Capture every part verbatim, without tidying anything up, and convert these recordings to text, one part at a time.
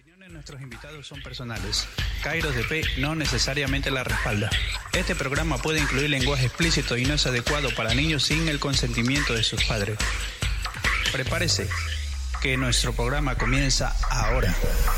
opiniones de nuestros invitados son personales. Kairos D P no necesariamente la respalda. Este programa puede incluir lenguaje explícito y no es adecuado para niños sin el consentimiento de sus padres. Prepárese, que nuestro programa comienza ahora.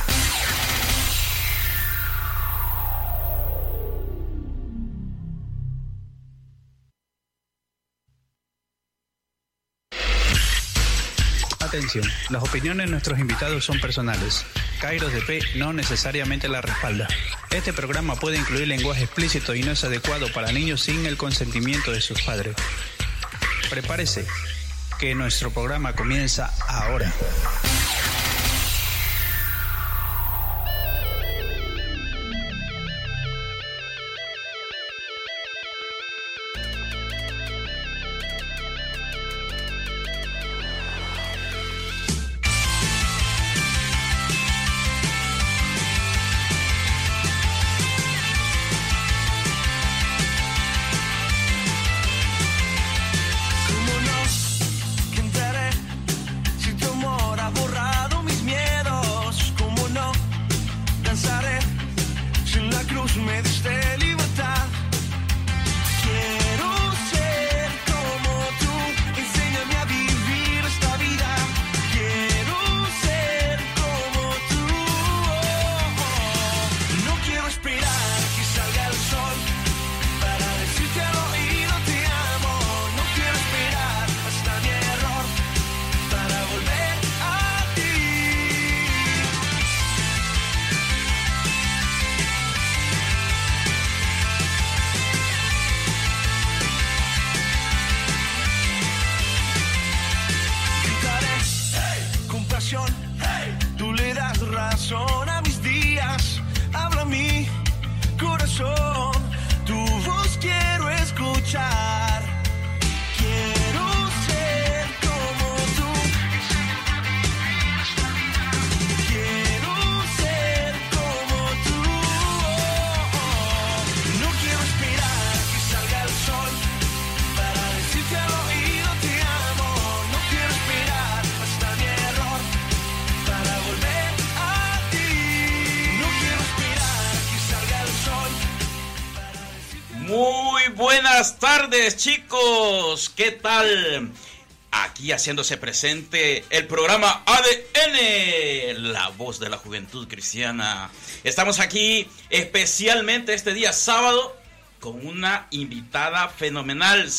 Atención, las opiniones de nuestros invitados son personales. Kairos D P no necesariamente la respalda. Este programa puede incluir lenguaje explícito y no es adecuado para niños sin el consentimiento de sus padres. Prepárese, que nuestro programa comienza ahora. Buenas tardes, chicos, ¿qué tal? Aquí haciéndose presente el programa A D N, la voz de la juventud cristiana. Estamos aquí especialmente este día sábado con una invitada fenomenal,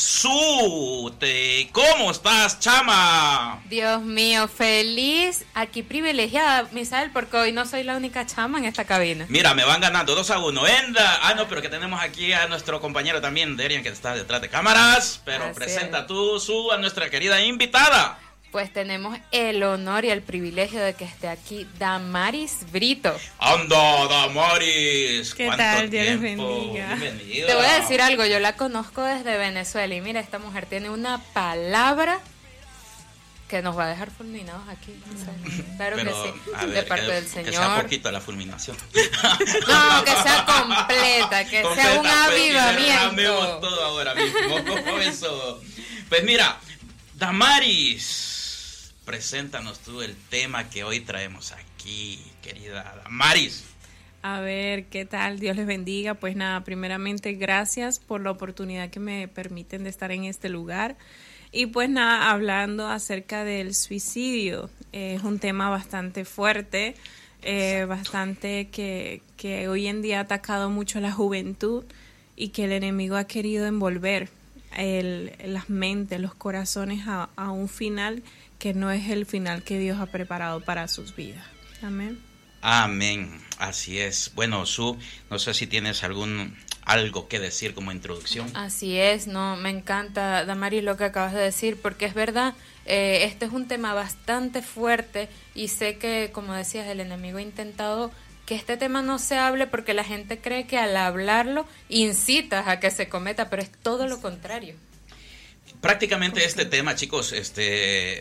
Sute. ¿Cómo estás, chama? Dios mío, feliz, aquí privilegiada, Misael, porque hoy no soy la única chama en esta cabina. Mira, me van ganando dos a uno. Enda, ah no, pero que tenemos aquí a nuestro compañero también, Derian, que está detrás de cámaras. Pero Así presenta es. tú, Su, a nuestra querida invitada. Pues tenemos el honor y el privilegio de que esté aquí Damaris Brito. ¡Anda, Damaris! ¿Qué tal? Dios les bendiga. Bienvenida. Te voy a decir algo, yo la conozco desde Venezuela y mira, esta mujer tiene una palabra que nos va a dejar fulminados aquí. O sea, claro Pero, que sí, ver, de parte que, del Señor. Que sea poquito la fulminación. No, que sea completa, que completa, sea un pues, avivamiento. Todo ahora mismo. Por eso. Pues mira, Damaris, preséntanos tú el tema que hoy traemos aquí, querida Damaris. A ver, ¿qué tal? Dios les bendiga. Pues nada, primeramente gracias por la oportunidad que me permiten de estar en este lugar. Y pues nada, hablando acerca del suicidio, eh, es un tema bastante fuerte, eh, bastante que, que hoy en día ha atacado mucho a la juventud y que el enemigo ha querido envolver el, las mentes, los corazones a, a un final que no es el final que Dios ha preparado para sus vidas. Amén. Amén, así es. Bueno, Su, no sé si tienes algún algo que decir como introducción. Así es, no, me encanta, Damaris, lo que acabas de decir, porque es verdad, eh, este es un tema bastante fuerte y sé que, como decías, el enemigo ha intentado que este tema no se hable porque la gente cree que al hablarlo incitas a que se cometa, pero es todo lo contrario. Prácticamente este tema, chicos, este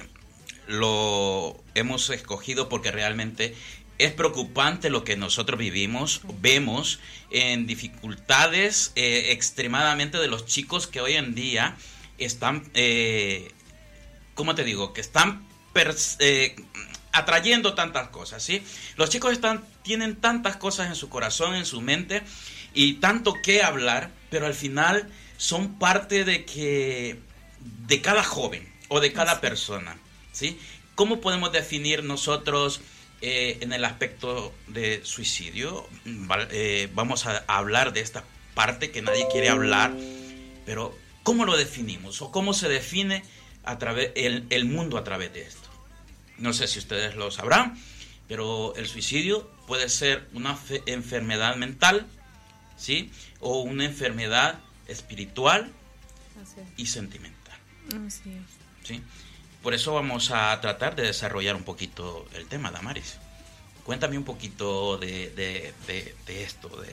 lo hemos escogido porque realmente es preocupante lo que nosotros vivimos, vemos en dificultades eh, extremadamente de los chicos que hoy en día están, eh, ¿cómo te digo? Que están, pers- eh, atrayendo tantas cosas, ¿sí? Los chicos están, tienen tantas cosas en su corazón, en su mente, y tanto que hablar, pero al final son parte de que de cada joven o de cada persona, ¿sí? ¿Cómo podemos definir nosotros eh, en el aspecto de suicidio? Eh, vamos a hablar de esta parte que nadie quiere hablar, pero ¿cómo lo definimos? ¿O cómo se define a través el, el mundo a través de esto? No sé si ustedes lo sabrán, pero el suicidio puede ser una fe- enfermedad mental, ¿sí? O una enfermedad espiritual y sentimental. Así es. ¿Sí? Por eso vamos a tratar de desarrollar un poquito el tema, Damaris. Cuéntame un poquito de, de, de, de esto, de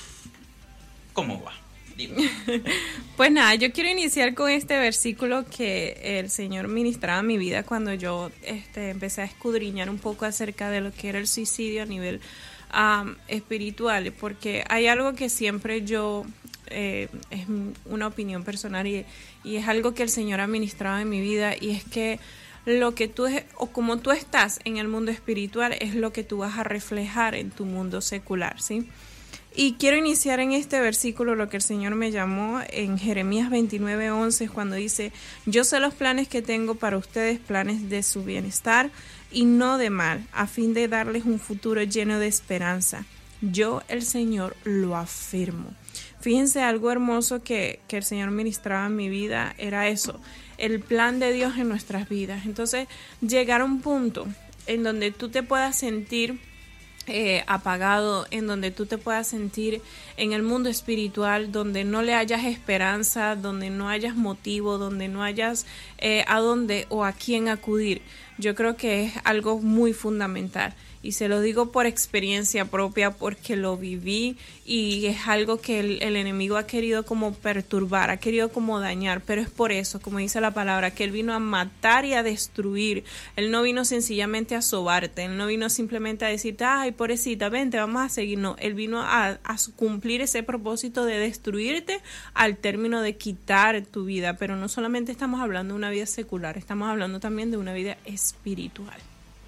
cómo va. Dime. Pues nada, yo quiero iniciar con este versículo que el Señor ministraba en mi vida cuando yo este, empecé a escudriñar un poco acerca de lo que era el suicidio a nivel um, espiritual, porque hay algo que siempre yo, eh, es una opinión personal y, y es algo que el Señor ha ministrado en mi vida, y es que lo que tú es, o como tú estás en el mundo espiritual es lo que tú vas a reflejar en tu mundo secular, ¿sí? Y quiero iniciar en este versículo lo que el Señor me llamó en Jeremías veintinueve once, cuando dice: yo sé los planes que tengo para ustedes, planes de su bienestar y no de mal, a fin de darles un futuro lleno de esperanza. Yo, el Señor, lo afirmo. Fíjense, algo hermoso que, que el Señor ministraba en mi vida era eso, el plan de Dios en nuestras vidas. Entonces, llegar a un punto en donde tú te puedas sentir Eh, apagado, en donde tú te puedas sentir en el mundo espiritual, donde no le hayas esperanza, donde no hayas motivo, donde no hayas eh, a dónde o a quién acudir. Yo creo que es algo muy fundamental, y se lo digo por experiencia propia, porque lo viví, y es algo que el, el enemigo ha querido como perturbar, ha querido como dañar, pero es por eso, como dice la palabra, que él vino a matar y a destruir. Él no vino sencillamente a sobarte, él no vino simplemente a decirte: ay, pobrecita, vente, vamos a seguir. No, él vino a, a cumplir ese propósito de destruirte al término de quitar tu vida. Pero no solamente estamos hablando de una vida secular, estamos hablando también de una vida espiritual.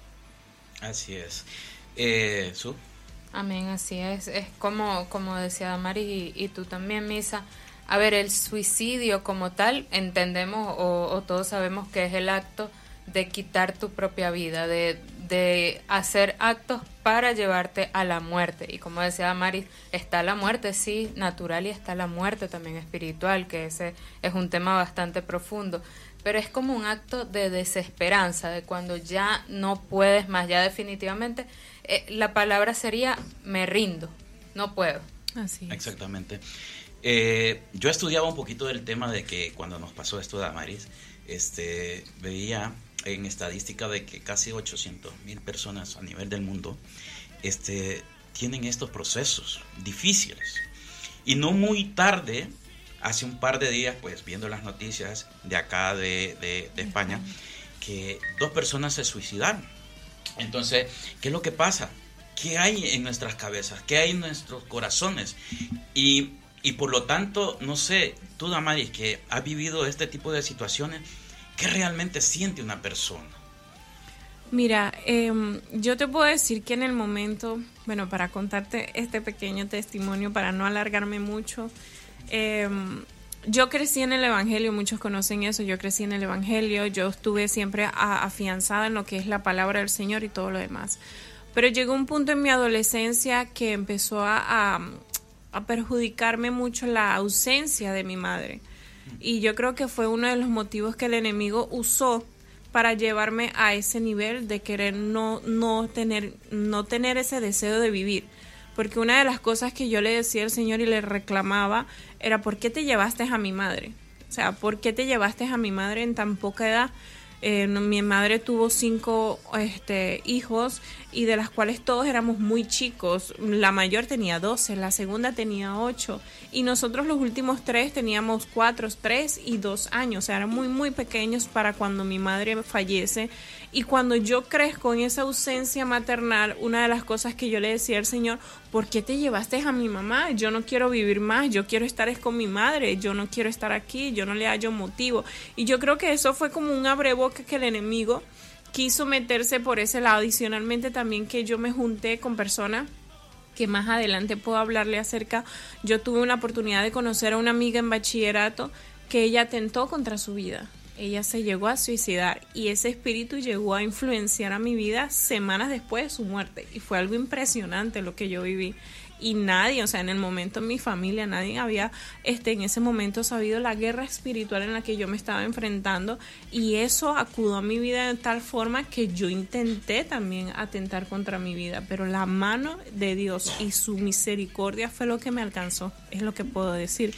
Así es. Eh, ¿Su? Amén, así es. Es como, como decía Damaris y, y tú también, Misa. A ver, el suicidio como tal, entendemos o, o todos sabemos que es el acto de quitar tu propia vida, de, de hacer actos para llevarte a la muerte. Y como decía Damaris, está la muerte, sí, natural, y está la muerte también espiritual, que ese es un tema bastante profundo. Pero es como un acto de desesperanza, de cuando ya no puedes más, ya definitivamente, eh, la palabra sería: me rindo, no puedo. Así es. Exactamente. Eh, yo estudiaba un poquito del tema de que cuando nos pasó esto de Damaris, este, veía en estadística de que casi ochocientas mil personas a nivel del mundo este, tienen estos procesos difíciles. Y no muy tarde, hace un par de días, pues viendo las noticias de acá de, de, de España, que dos personas se suicidaron. Entonces, ¿qué es lo que pasa? ¿Qué hay en nuestras cabezas? ¿Qué hay en nuestros corazones? Y, y por lo tanto, no sé, tú, Damaris, que has vivido este tipo de situaciones, ¿qué realmente siente una persona? Mira, eh, yo te puedo decir que en el momento, bueno, para contarte este pequeño testimonio, para no alargarme mucho, Eh, yo crecí en el Evangelio, muchos conocen eso, yo crecí en el Evangelio, yo estuve siempre a, afianzada en lo que es la palabra del Señor y todo lo demás, pero llegó un punto en mi adolescencia que empezó a, a, a perjudicarme mucho la ausencia de mi madre, y yo creo que fue uno de los motivos que el enemigo usó para llevarme a ese nivel de querer no, no, tener, no tener ese deseo de vivir. Porque una de las cosas que yo le decía al Señor y le reclamaba era: ¿por qué te llevaste a mi madre? O sea, ¿por qué te llevaste a mi madre en tan poca edad? Eh, no, mi madre tuvo cinco este, hijos, y de las cuales todos éramos muy chicos. La mayor tenía doce, la segunda tenía ocho, y nosotros los últimos tres teníamos cuatro, tres y dos años. O sea, eran muy, muy pequeños para cuando mi madre fallece. Y cuando yo crezco en esa ausencia maternal, una de las cosas que yo le decía al Señor: ¿por qué te llevaste a mi mamá? Yo no quiero vivir más, yo quiero estar es con mi madre, yo no quiero estar aquí, yo no le hallo motivo. Y yo creo que eso fue como un abreboca que el enemigo quiso meterse por ese lado. Adicionalmente también que yo me junté con personas que más adelante puedo hablarle acerca. Yo tuve una oportunidad de conocer a una amiga en bachillerato que ella atentó contra su vida. Ella se llegó a suicidar y ese espíritu llegó a influenciar a mi vida semanas después de su muerte. Y fue algo impresionante lo que yo viví. Y nadie, o sea, en el momento en mi familia, nadie había este, en ese momento sabido la guerra espiritual en la que yo me estaba enfrentando, y eso acudió a mi vida de tal forma que yo intenté también atentar contra mi vida, pero la mano de Dios y su misericordia fue lo que me alcanzó, es lo que puedo decir.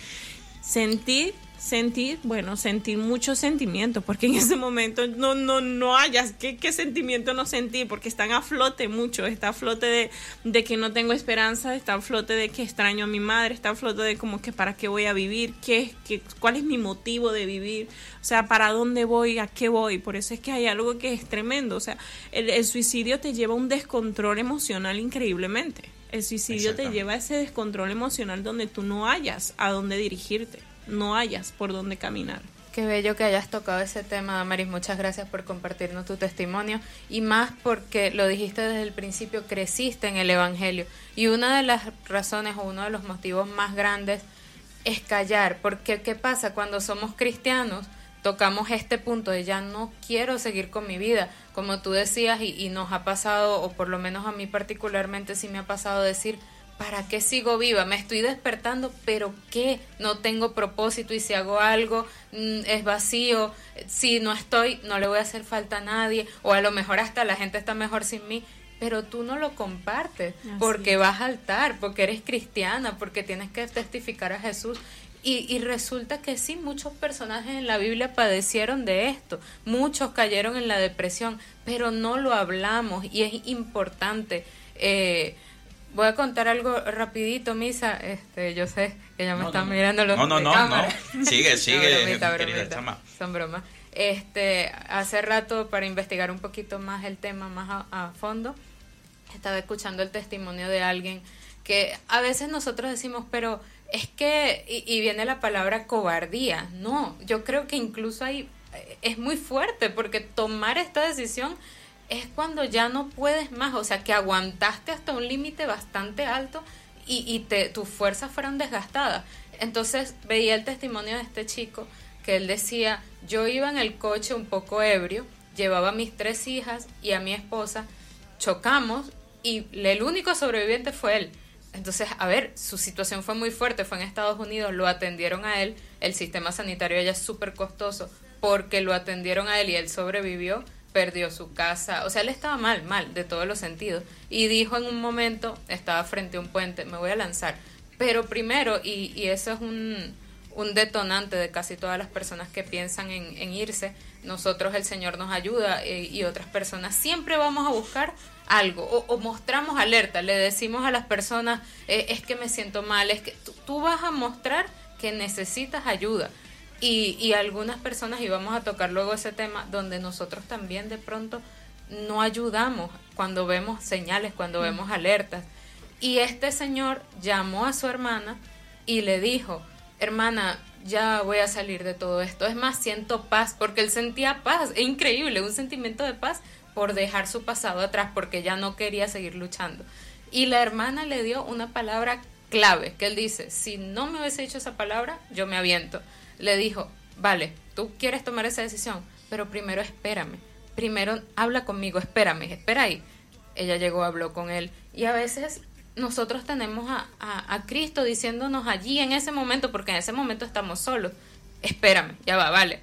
Sentí Sentir, bueno, sentir muchos sentimientos, porque en ese momento no no no hayas, ¿qué, qué sentimiento no sentí? Porque están a flote mucho, está a flote de, de que no tengo esperanza, está a flote de que extraño a mi madre, está a flote de como que para qué voy a vivir, qué, qué, cuál es mi motivo de vivir, o sea, para dónde voy, a qué voy. Por eso es que hay algo que es tremendo, o sea, el, el suicidio te lleva a un descontrol emocional increíblemente, el suicidio te lleva a ese descontrol emocional donde tú no hayas a dónde dirigirte, no hayas por dónde caminar. Qué bello que hayas tocado ese tema, Damaris. Muchas gracias por compartirnos tu testimonio, y más porque lo dijiste desde el principio, creciste en el Evangelio, y una de las razones o uno de los motivos más grandes es callar, porque ¿qué pasa? Cuando somos cristianos tocamos este punto de ya no quiero seguir con mi vida, como tú decías, y, y nos ha pasado, o por lo menos a mí particularmente sí me ha pasado decir, ¿para qué sigo viva? Me estoy despertando, pero ¿qué? No tengo propósito, y si hago algo mmm, es vacío. Si no estoy, no le voy a hacer falta a nadie, o a lo mejor hasta la gente está mejor sin mí, pero tú no lo compartes. Así porque es. Vas al altar, porque eres cristiana, porque tienes que testificar a Jesús. Y, y resulta que sí, muchos personajes en la Biblia padecieron de esto, muchos cayeron en la depresión, pero no lo hablamos, y es importante. eh, Voy a contar algo rapidito, Misa. Este, yo sé que ya me no, están no, mirando los no, no, de no, cámara. no, sigue, sigue, no, bromita, querida bromita. chama. Son bromas. Este, hace rato, para investigar un poquito más el tema más a, a fondo, estaba escuchando el testimonio de alguien que a veces nosotros decimos, pero es que, y, y viene la palabra cobardía. No, yo creo que incluso ahí es muy fuerte, porque tomar esta decisión es cuando ya no puedes más, o sea, que aguantaste hasta un límite bastante alto y, y te, tus fuerzas fueron desgastadas. Entonces veía el testimonio de este chico que él decía, yo iba en el coche un poco ebrio, llevaba a mis tres hijas y a mi esposa, chocamos y el único sobreviviente fue él. Entonces, a ver, su situación fue muy fuerte, fue en Estados Unidos, lo atendieron a él, el sistema sanitario allá es súper costoso, porque lo atendieron a él y él sobrevivió, perdió su casa, o sea, él estaba mal, mal, de todos los sentidos, y dijo en un momento, estaba frente a un puente, me voy a lanzar, pero primero, y, y eso es un, un detonante de casi todas las personas que piensan en, en irse, nosotros, el Señor nos ayuda, eh, y otras personas, siempre vamos a buscar algo, o, o mostramos alerta, le decimos a las personas, eh, es que me siento mal, es que tú, tú vas a mostrar que necesitas ayuda. Y, y algunas personas, y vamos a tocar luego ese tema, donde nosotros también de pronto no ayudamos cuando vemos señales, cuando vemos alertas. Y este señor llamó a su hermana y le dijo, hermana, ya voy a salir de todo esto. Es más, siento paz, porque él sentía paz. Es increíble, un sentimiento de paz por dejar su pasado atrás, porque ya no quería seguir luchando. Y la hermana le dio una palabra clave, que él dice, si no me hubiese dicho esa palabra, yo me aviento. Le dijo, vale, tú quieres tomar esa decisión, pero primero espérame, primero habla conmigo, espérame, espera ahí. Ella llegó, habló con él, y a veces nosotros tenemos a, a, a Cristo diciéndonos allí en ese momento, porque en ese momento estamos solos, espérame, ya va, vale,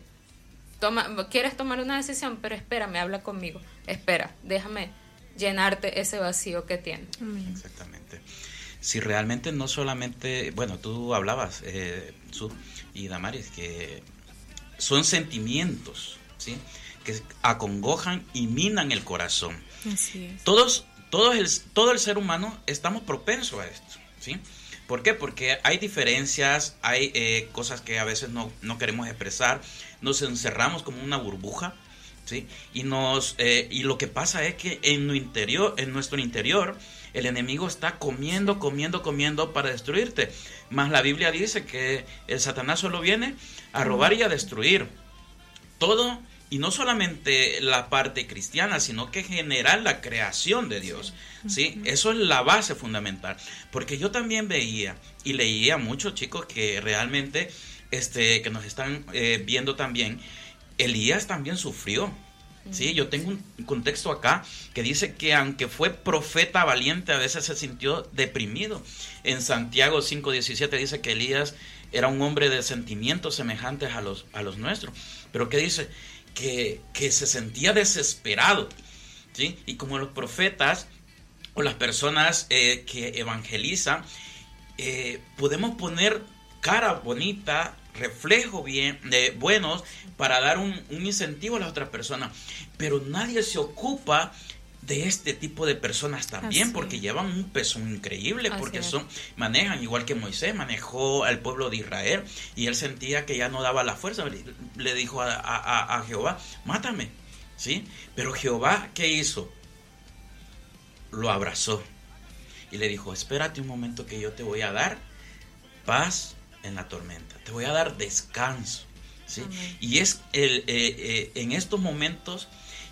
toma, quieres tomar una decisión, pero espérame, habla conmigo, espera, déjame llenarte ese vacío que tienes. Exactamente. Si realmente no solamente, bueno, tú hablabas, eh, Su y Damaris, que son sentimientos, ¿sí?, que acongojan y minan el corazón. Así es. Todos, todos el, todo el ser humano estamos propensos a esto, ¿sí? ¿Por qué? Porque hay diferencias, hay eh, cosas que a veces no, no queremos expresar, nos encerramos como una burbuja, ¿sí? Y nos eh, y lo que pasa es que en, no interior, en nuestro interior el enemigo está comiendo, comiendo, comiendo para destruirte. Mas la Biblia dice que el Satanás solo viene a robar y a destruir. Todo y no solamente la parte cristiana, sino que en general la creación de Dios. ¿Sí? Uh-huh. Eso es la base fundamental. Porque yo también veía y leía muchos chicos que realmente, este, que nos están eh, viendo también, Elías también sufrió. Sí, yo tengo un contexto acá que dice que aunque fue profeta valiente, a veces se sintió deprimido. En Santiago cinco diecisiete dice que Elías era un hombre de sentimientos semejantes a los, a los nuestros. Pero ¿qué dice? Que, que se sentía desesperado. ¿Sí? Y como los profetas o las personas eh, que evangelizan, eh, podemos poner cara bonita, reflejo bien, eh, buenos, para dar un, un incentivo a las otras personas, pero nadie se ocupa de este tipo de personas también. Así porque es. Llevan un peso increíble. Así porque son manejan igual que Moisés manejó al pueblo de Israel, y él sentía que ya no daba la fuerza. Le, le dijo a, a, a Jehová, mátame, ¿sí? Pero Jehová, ¿qué hizo? Lo abrazó y le dijo, espérate un momento que yo te voy a dar paz en la tormenta, te voy a dar descanso, ¿sí? Uh-huh. Y es el, eh, eh, en estos momentos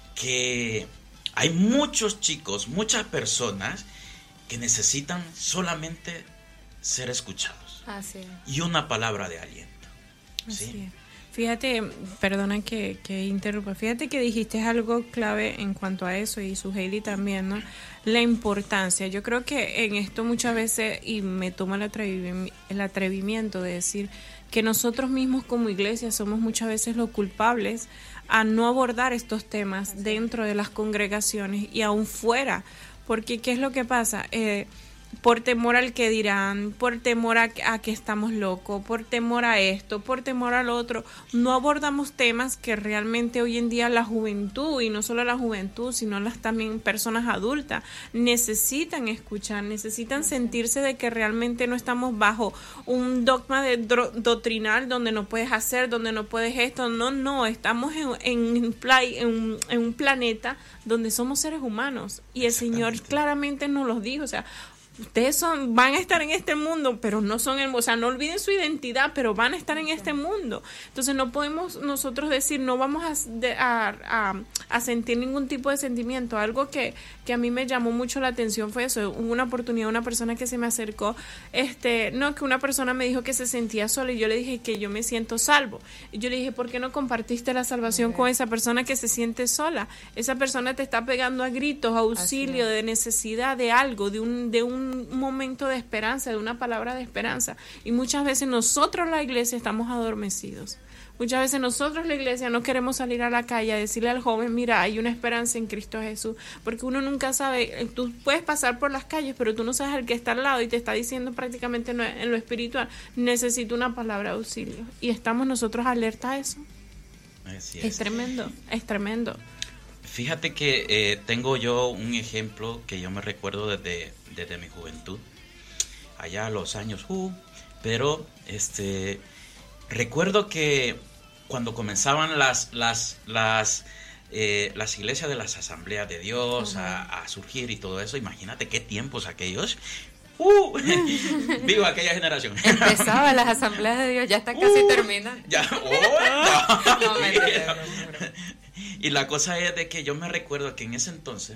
que hay muchos chicos, muchas personas que necesitan solamente ser escuchados. Así es. Y una palabra de aliento, ¿sí? Así es. Fíjate, perdona que, que interrumpa, fíjate que dijiste algo clave en cuanto a eso, y Suheili también, ¿no? La importancia. Yo creo que en esto muchas veces, y me tomo el, atrevi- el atrevimiento de decir que nosotros mismos como iglesia somos muchas veces los culpables a no abordar estos temas dentro de las congregaciones y aún fuera, porque ¿qué es lo que pasa? Eh, por temor al que dirán, por temor a, a que estamos locos, por temor a esto, por temor al otro, no abordamos temas que realmente hoy en día la juventud, y no solo la juventud, sino las también personas adultas, necesitan escuchar, necesitan sentirse de que realmente no estamos bajo un dogma de dro- doctrinal donde no puedes hacer, donde no puedes esto, no, no, estamos en, en, play, en, un, en un planeta donde somos seres humanos, y el Señor claramente nos los dijo, o sea, ustedes son, van a estar en este mundo, pero no son el, o sea, no olviden su identidad, pero van a estar en este mundo. Entonces no podemos nosotros decir, no vamos a, a, a, a sentir ningún tipo de sentimiento. Algo que, que a mí me llamó mucho la atención fue eso. Hubo una oportunidad, una persona que se me acercó, este, no, que una persona me dijo que se sentía sola, y yo le dije que yo me siento salvo. Y yo le dije, ¿por qué no compartiste la salvación okay. con esa persona que se siente sola? Esa persona te está pegando a gritos, auxilio, de necesidad de algo, de un, de un un momento de esperanza, de una palabra de esperanza, y muchas veces nosotros la iglesia estamos adormecidos. Muchas veces nosotros la iglesia no queremos salir a la calle a decirle al joven, mira, hay una esperanza en Cristo Jesús, porque uno nunca sabe, tú puedes pasar por las calles, pero tú no sabes al que está al lado y te está diciendo prácticamente en lo espiritual, necesito una palabra de auxilio, y estamos nosotros alerta a eso. Así es. Es tremendo, es tremendo. Fíjate que eh, tengo yo un ejemplo que yo me recuerdo desde, desde mi juventud, allá a los años, uh, pero este recuerdo que cuando comenzaban las las las eh, las iglesias de las asambleas de Dios uh-huh. a, a surgir y todo eso, imagínate qué tiempos aquellos. Uh, vivo aquella generación. Empezaba las asambleas de Dios, ya está casi uh, termina. Ya, oh, no. no, me entiendo, no, no. Y la cosa es de que yo me recuerdo que en ese entonces,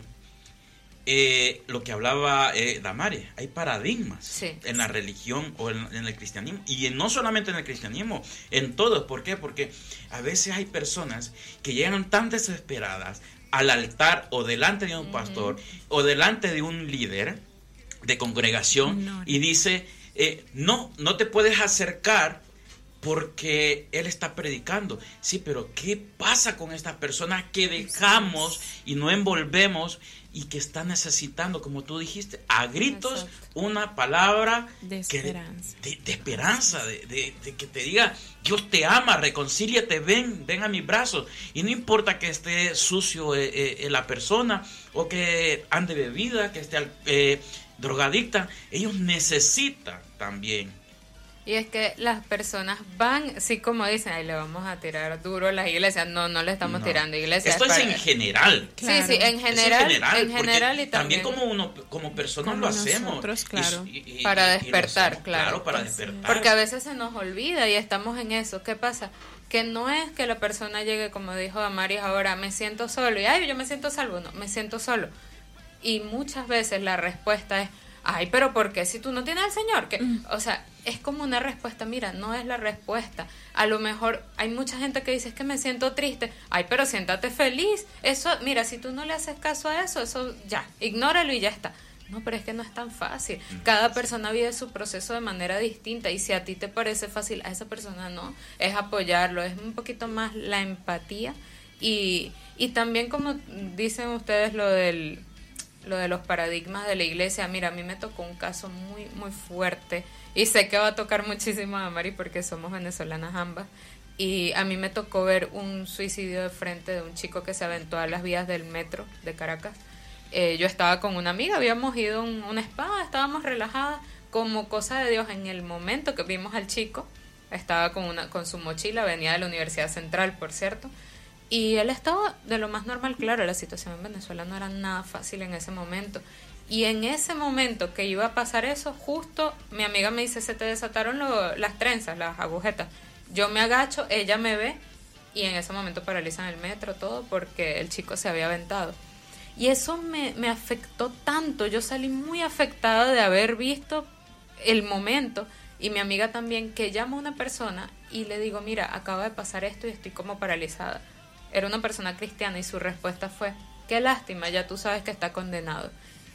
eh, lo que hablaba eh, Damari, hay paradigmas sí, en la religión o en, en el cristianismo, y en, no solamente en el cristianismo, en todo. ¿Por qué? Porque a veces hay personas que llegan tan desesperadas al altar o delante de un pastor uh-huh. o delante de un líder de congregación no. y dice, eh, no, no te puedes acercar porque él está predicando. Sí, pero ¿qué pasa con estas personas que dejamos y no envolvemos y que están necesitando, como tú dijiste, a gritos, exacto, una palabra de esperanza, que, de, de esperanza, de, de, de que te diga, Dios te ama, reconcíliate, ven, ven a mis brazos, y no importa que esté sucio eh, eh, la persona, o que ande bebida, que esté eh, drogadicta, ellos necesitan también Y es que las personas van, sí, como dicen, ahí le vamos a tirar duro a las iglesias. No, no le estamos no. tirando iglesias. Esto es, es en general. Claro. Sí, sí, en general. En general, en general y también. también como uno, como personas como lo hacemos. Nosotros, claro. Y, y, para despertar, hacemos, claro. Claro, para pues, despertar. Porque a veces se nos olvida y estamos en eso. ¿Qué pasa? Que no es que la persona llegue, como dijo Damaris ahora, me siento solo. Y, ay, yo me siento salvo. No, me siento solo. Y muchas veces la respuesta es, ay, pero ¿por qué si tú no tienes al Señor? Que, mm. O sea, es como una respuesta, mira, no es la respuesta. A lo mejor hay mucha gente que dice, es que me siento triste. Ay, pero siéntate feliz. Eso, mira, si tú no le haces caso a eso, eso ya, ignóralo y ya está. No, pero es que no es tan fácil. Cada persona vive su proceso de manera distinta y si a ti te parece fácil, a esa persona no. Es apoyarlo, es un poquito más la empatía y, y también como dicen ustedes lo del... lo de los paradigmas de la iglesia. Mira, a mí me tocó un caso muy muy fuerte y sé que va a tocar muchísimo a Mari porque somos venezolanas ambas y a mí me tocó ver un suicidio de frente de un chico que se aventó a las vías del metro de Caracas. Eh, yo estaba con una amiga, habíamos ido a un, un spa, estábamos relajadas, como cosa de Dios, en el momento que vimos al chico, estaba con una con su mochila, venía de la Universidad Central, por cierto, y él estaba de lo más normal. Claro, la situación en Venezuela no era nada fácil en ese momento. Y en ese momento que iba a pasar eso, justo mi amiga me dice, se te desataron lo, las trenzas, las agujetas. Yo me agacho, ella me ve y en ese momento paralizan el metro, todo, porque el chico se había aventado. Y eso me, me afectó tanto. Yo salí muy afectada de haber visto el momento. Y mi amiga también, que llama a una persona y le digo, mira, acaba de pasar esto y estoy como paralizada. Era una persona cristiana y su respuesta fue, qué lástima, ya tú sabes que está condenado.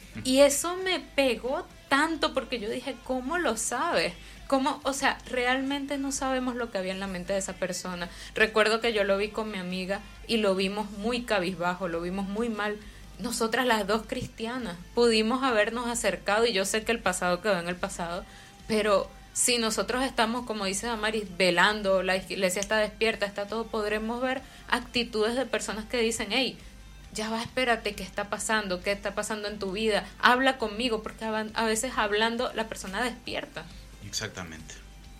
Y eso me pegó tanto porque yo dije, ¿cómo lo sabes? ¿Cómo? O sea, realmente no sabemos lo que había en la mente de esa persona. Recuerdo que yo lo vi con mi amiga y lo vimos muy cabizbajo, lo vimos muy mal. Nosotras las dos cristianas pudimos habernos acercado y yo sé que el pasado quedó en el pasado, pero si nosotros estamos, como dice Damaris, velando, la iglesia está despierta, está todo, podremos ver actitudes de personas que dicen, hey, ya va, espérate, ¿qué está pasando? ¿Qué está pasando en tu vida? Habla conmigo, porque a veces hablando la persona despierta. Exactamente.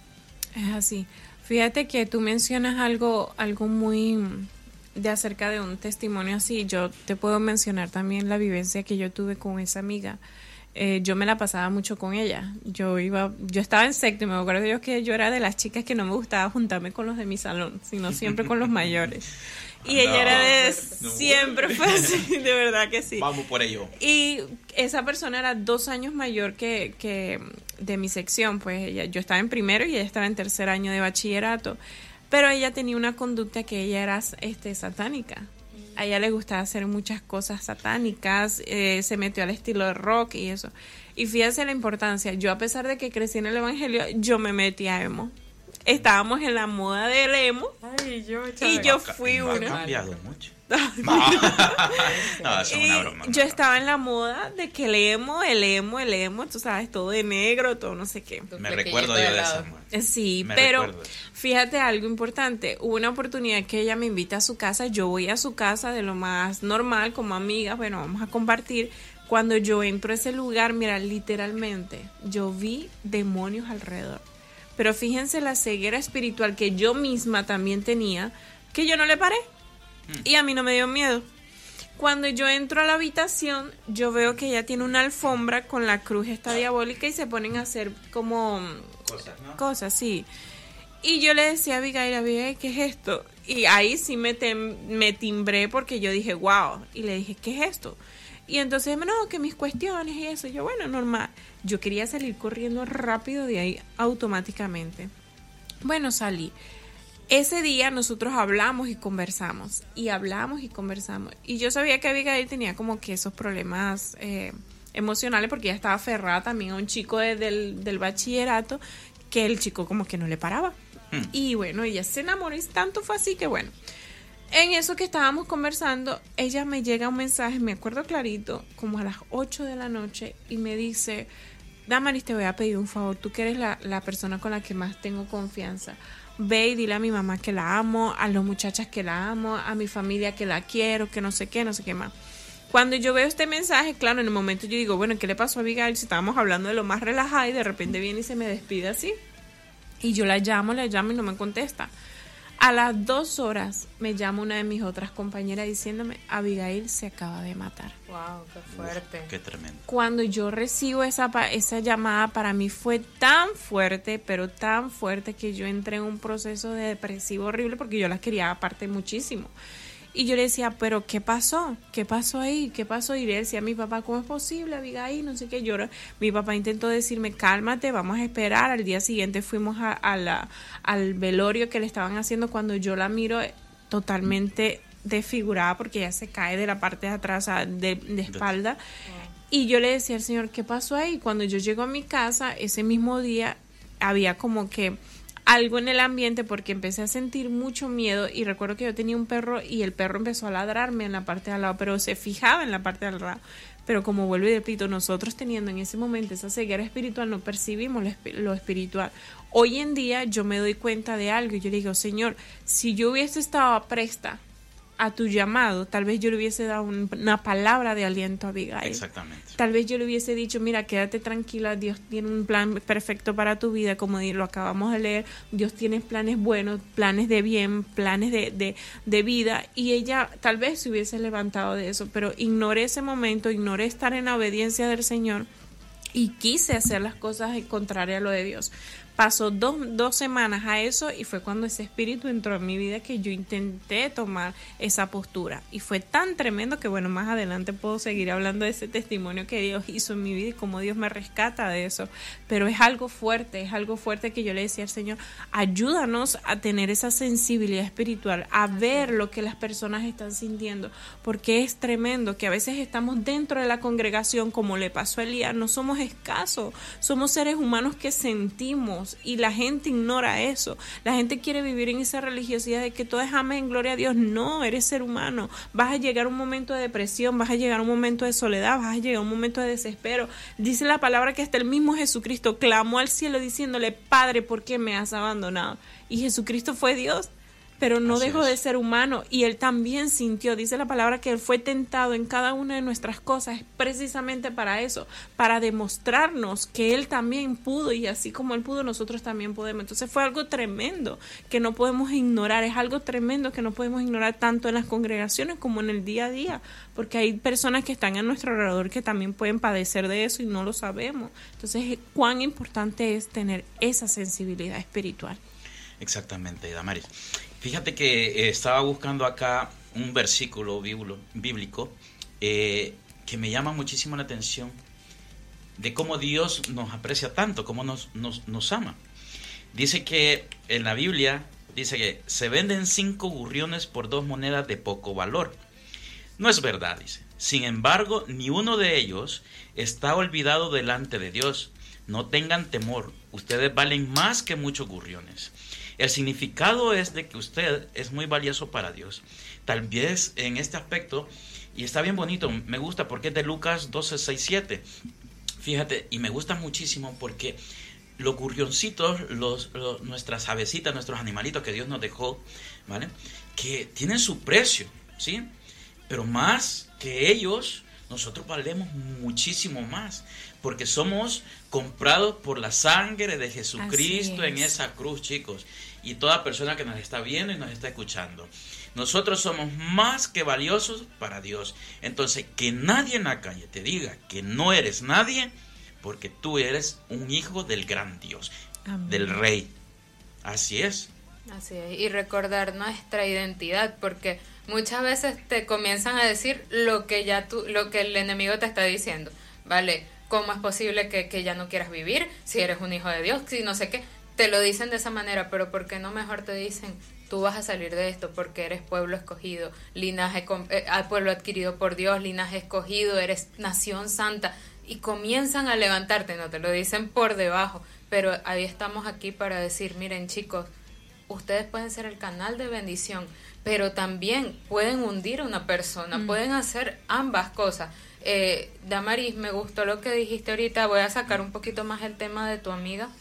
Es así. Fíjate que tú mencionas algo, algo muy de acerca de un testimonio así. Yo te puedo mencionar también la vivencia que yo tuve con esa amiga. Eh, yo me la pasaba mucho con ella. Yo iba, yo estaba en séptimo, me acuerdo yo que yo era de las chicas que no me gustaba juntarme con los de mi salón, sino siempre con los mayores. Y no, ella era de no, siempre fue así, de verdad que sí. Vamos por ello. Y esa persona era dos años mayor que, que de mi sección, pues ella, yo estaba en primero y ella estaba en tercer año de bachillerato. Pero ella tenía una conducta que ella era este satánica. A ella le gustaba hacer muchas cosas satánicas, eh, se metió al estilo de rock y eso. Y fíjate la importancia, yo a pesar de que crecí en el evangelio, yo me metí a emo. Estábamos en la moda del emo. Ay, yo, y yo fui no, una. Ha cambiado mucho. No, no, es una broma. Yo estaba en la moda de que el emo, el emo, el emo, tú sabes, todo de negro, todo no sé qué. Me recuerdo yo de esa muerte. Sí, Me pero fíjate algo importante. Hubo una oportunidad que ella me invita a su casa. Yo voy a su casa de lo más normal, como amigas. Bueno, vamos a compartir. Cuando yo entro a ese lugar, mira, literalmente, yo vi demonios alrededor. Pero fíjense la ceguera espiritual que yo misma también tenía, que yo no le paré. Y a mí no me dio miedo. Cuando yo entro a la habitación, yo veo que ella tiene una alfombra con la cruz esta diabólica y se ponen a hacer como cosas, ¿no? Cosas, sí. Y yo le decía a Abigail, Abigail, ¿qué es esto? Y ahí sí me, tem- me timbré porque yo dije, wow. Y le dije, ¿qué es esto? Y entonces, no, que mis cuestiones y eso. Yo, bueno, normal. Yo quería salir corriendo rápido de ahí automáticamente. Bueno, salí. Ese día nosotros hablamos y conversamos, y hablamos y conversamos, y yo sabía que Abigail tenía como que esos problemas eh, emocionales, porque ella estaba aferrada también a un chico de, del, del bachillerato, que el chico como que no le paraba, hmm. y bueno, ella se enamoró, y tanto fue así que bueno, en eso que estábamos conversando, ella me llega un mensaje, me acuerdo clarito, como a las ocho de la noche, y me dice, Damaris, te voy a pedir un favor, tú que eres la, la persona con la que más tengo confianza, ve y dile a mi mamá que la amo, a las muchachas que la amo, a mi familia que la quiero, que no sé qué, no sé qué más. Cuando yo veo este mensaje, claro, en el momento yo digo, bueno, ¿qué le pasó a Abigail? Si estábamos hablando de lo más relajado y de repente viene y se me despide así. Y yo la llamo, la llamo y no me contesta. A las dos horas me llama una de mis otras compañeras diciéndome, Abigail se acaba de matar. Wow, qué fuerte. Uf, qué tremendo. Cuando yo recibo esa, esa llamada, para mí fue tan fuerte, pero tan fuerte, que yo entré en un proceso de depresivo horrible, porque yo la quería aparte muchísimo. Y yo le decía, pero ¿qué pasó? ¿Qué pasó ahí? ¿Qué pasó? Y le decía a mi papá, ¿cómo es posible, Abigail? No sé qué. Yo, mi papá intentó decirme, cálmate, vamos a esperar. Al día siguiente fuimos a, a la, al velorio que le estaban haciendo. Cuando yo la miro totalmente desfigurada, porque ella se cae de la parte de atrás, de, de espalda. Y yo le decía al Señor, ¿qué pasó ahí? Cuando yo llego a mi casa, ese mismo día, había como que algo en el ambiente, porque empecé a sentir mucho miedo. Y recuerdo que yo tenía un perro y el perro empezó a ladrarme en la parte de al lado, pero se fijaba en la parte de al lado. Pero como vuelvo y repito, nosotros teniendo en ese momento esa ceguera espiritual, no percibimos lo, lo espiritual. Hoy en día yo me doy cuenta de algo y yo le digo, Señor, si yo hubiese estado presta a tu llamado, tal vez yo le hubiese dado un, una palabra de aliento a Abigail. Exactamente. Tal vez yo le hubiese dicho, mira, quédate tranquila, Dios tiene un plan perfecto para tu vida, como lo acabamos de leer, Dios tiene planes buenos, planes de bien, planes de, de, de vida, y ella tal vez se hubiese levantado de eso, pero ignoré ese momento, ignoré estar en la obediencia del Señor y quise hacer las cosas contrarias a lo de Dios. Pasó dos, dos semanas a eso y fue cuando ese espíritu entró en mi vida que yo intenté tomar esa postura. Y fue tan tremendo que, bueno, más adelante puedo seguir hablando de ese testimonio que Dios hizo en mi vida y cómo Dios me rescata de eso. Pero es algo fuerte, es algo fuerte que yo le decía al Señor, ayúdanos a tener esa sensibilidad espiritual, a ver lo que las personas están sintiendo, porque es tremendo que a veces estamos dentro de la congregación, como le pasó a Elías, no somos escasos, somos seres humanos que sentimos. Y la gente ignora eso. La gente quiere vivir en esa religiosidad de que todo es amén, gloria a Dios. No, eres ser humano. Vas a llegar a un momento de depresión, vas a llegar a un momento de soledad, vas a llegar a un momento de desespero. Dice la palabra que hasta el mismo Jesucristo clamó al cielo diciéndole, Padre, ¿por qué me has abandonado? Y Jesucristo fue Dios, pero no Así dejó es. de ser humano, y él también sintió, dice la palabra, que él fue tentado en cada una de nuestras cosas, precisamente para eso, para demostrarnos que él también pudo, y así como él pudo, nosotros también podemos. Entonces fue algo tremendo que no podemos ignorar, es algo tremendo que no podemos ignorar tanto en las congregaciones como en el día a día, porque hay personas que están a nuestro alrededor que también pueden padecer de eso y no lo sabemos. Entonces, cuán importante es tener esa sensibilidad espiritual. Exactamente, Damaris. Fíjate que eh, estaba buscando acá un versículo bíblico eh, que me llama muchísimo la atención de cómo Dios nos aprecia tanto, cómo nos, nos, nos ama. Dice que en la Biblia, dice que se venden cinco gorriones por dos monedas de poco valor. No es verdad, dice. Sin embargo, ni uno de ellos está olvidado delante de Dios. No tengan temor, ustedes valen más que muchos gorriones. El significado es de que usted es muy valioso para Dios. Tal vez en este aspecto, y está bien bonito, me gusta porque es de Lucas doce, seis, siete. Fíjate, y me gusta muchísimo porque los gorrioncitos, los, los, nuestras avecitas, nuestros animalitos que Dios nos dejó, ¿vale? Que tienen su precio, ¿sí? Pero más que ellos, nosotros valemos muchísimo más, porque somos comprados por la sangre de Jesucristo en esa cruz, chicos. Y toda persona que nos está viendo y nos está escuchando, nosotros somos más que valiosos para Dios. Entonces, que nadie en la calle te diga que no eres nadie, porque tú eres un hijo del gran Dios, Amén. Del Rey. Así es. Así es, y recordar nuestra identidad, porque muchas veces te comienzan a decir lo que ya tú, lo que el enemigo te está diciendo, ¿vale? ¿Cómo es posible que, que ya no quieras vivir si eres un hijo de Dios? Si no sé qué, te lo dicen de esa manera, pero ¿por qué no mejor te dicen, tú vas a salir de esto porque eres pueblo escogido, linaje, eh, pueblo adquirido por Dios, linaje escogido, eres nación santa? Y comienzan a levantarte, no te lo dicen por debajo, pero ahí estamos aquí para decir, miren chicos, ustedes pueden ser el canal de bendición, pero también pueden hundir a una persona, mm. pueden hacer ambas cosas. Eh, Damaris, me gustó lo que dijiste ahorita, voy a sacar un poquito más el tema de tu amiga.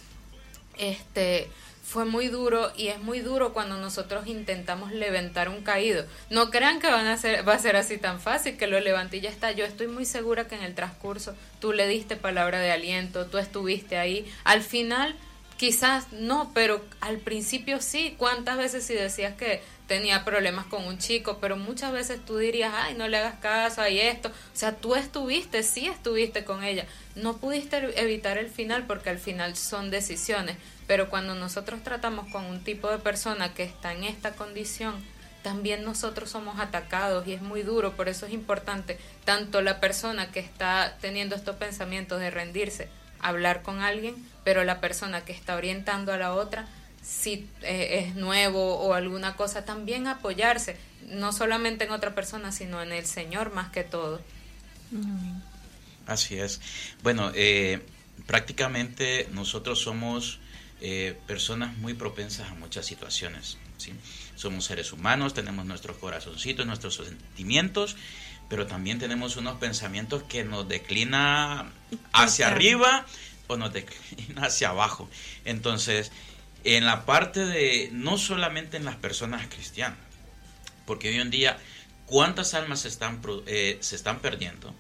Este, fue muy duro, y es muy duro cuando nosotros intentamos levantar un caído. No crean que van a ser, va a ser así tan fácil, que lo levanté y ya está. Yo estoy muy segura que en el transcurso tú le diste palabra de aliento, tú estuviste ahí. Al final quizás no, pero al principio sí. ¿Cuántas veces si decías que tenía problemas con un chico, pero muchas veces tú dirías, ay, no le hagas caso, hay esto? O sea, tú estuviste, sí estuviste con ella. No pudiste evitar el final porque al final son decisiones, pero cuando nosotros tratamos con un tipo de persona que está en esta condición, también nosotros somos atacados y es muy duro. Por eso es importante tanto la persona que está teniendo estos pensamientos de rendirse, hablar con alguien, pero la persona que está orientando a la otra, si eh, es nuevo o alguna cosa, también apoyarse, no solamente en otra persona, sino en el Señor más que todo. Mm. Así es. Bueno, eh, prácticamente nosotros somos eh, personas muy propensas a muchas situaciones, ¿sí? Somos seres humanos, tenemos nuestros corazoncitos, nuestros sentimientos, pero también tenemos unos pensamientos que nos declina hacia arriba o nos declina hacia abajo. Entonces, en la parte de, no solamente en las personas cristianas, porque hoy en día, ¿cuántas almas se están, eh, se están perdiendo?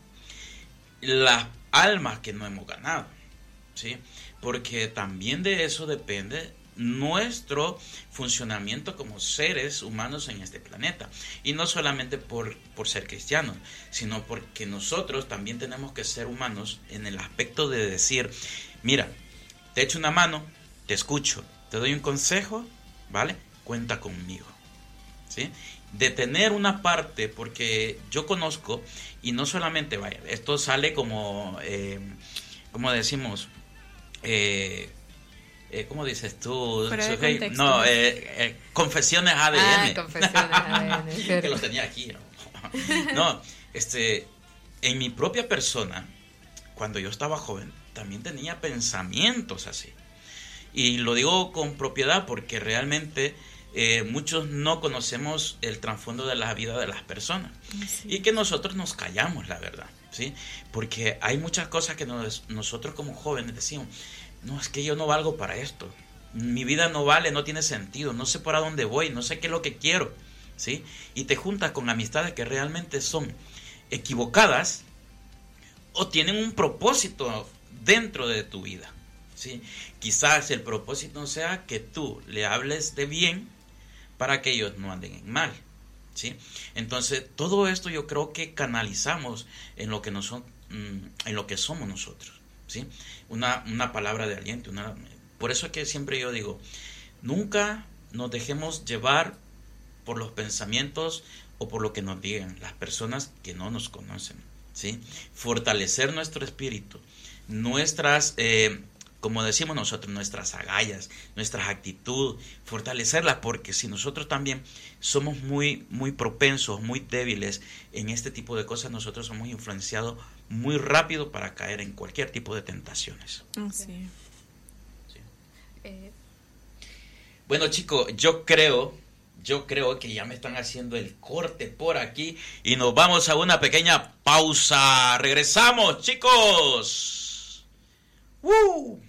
Las almas que no hemos ganado, ¿sí? Porque también de eso depende nuestro funcionamiento como seres humanos en este planeta. Y no solamente por, por ser cristianos, sino porque nosotros también tenemos que ser humanos en el aspecto de decir, mira, te echo una mano, te escucho, te doy un consejo, ¿vale? Cuenta conmigo, ¿sí? De tener una parte, porque yo conozco, y no solamente, vaya, esto sale como, eh, como decimos, eh, eh, ¿cómo dices tú? Sujei, no, eh, eh, confesiones A D N. Ah, confesiones A D N. Que los tenía aquí, ¿no? No, este, en mi propia persona, cuando yo estaba joven, también tenía pensamientos así. Y lo digo con propiedad porque realmente eh, muchos no conocemos el trasfondo de la vida de las personas. Sí. Y que nosotros nos callamos, la verdad, ¿sí? Porque hay muchas cosas que nos, nosotros como jóvenes decimos, no, es que yo no valgo para esto. Mi vida no vale, no tiene sentido, no sé para dónde voy, no sé qué es lo que quiero, ¿sí? Y te juntas con amistades que realmente son equivocadas o tienen un propósito dentro de tu vida, ¿sí? Quizás el propósito sea que tú le hables de bien para que ellos no anden en mal, ¿sí? Entonces, todo esto yo creo que canalizamos en lo que, nos son, en lo que somos nosotros, ¿sí? Una, una palabra de aliento. Una, por eso es que siempre yo digo, nunca nos dejemos llevar por los pensamientos o por lo que nos digan las personas que no nos conocen, ¿sí? Fortalecer nuestro espíritu, nuestras, eh, como decimos nosotros, nuestras agallas, nuestras actitudes, fortalecerlas, porque si nosotros también somos muy, muy propensos, muy débiles en este tipo de cosas, nosotros somos influenciados muy rápido para caer en cualquier tipo de tentaciones. Oh, sí. Sí. Eh. Bueno, chicos, yo creo, yo creo que ya me están haciendo el corte por aquí y nos vamos a una pequeña pausa. Regresamos, chicos. ¡Woo!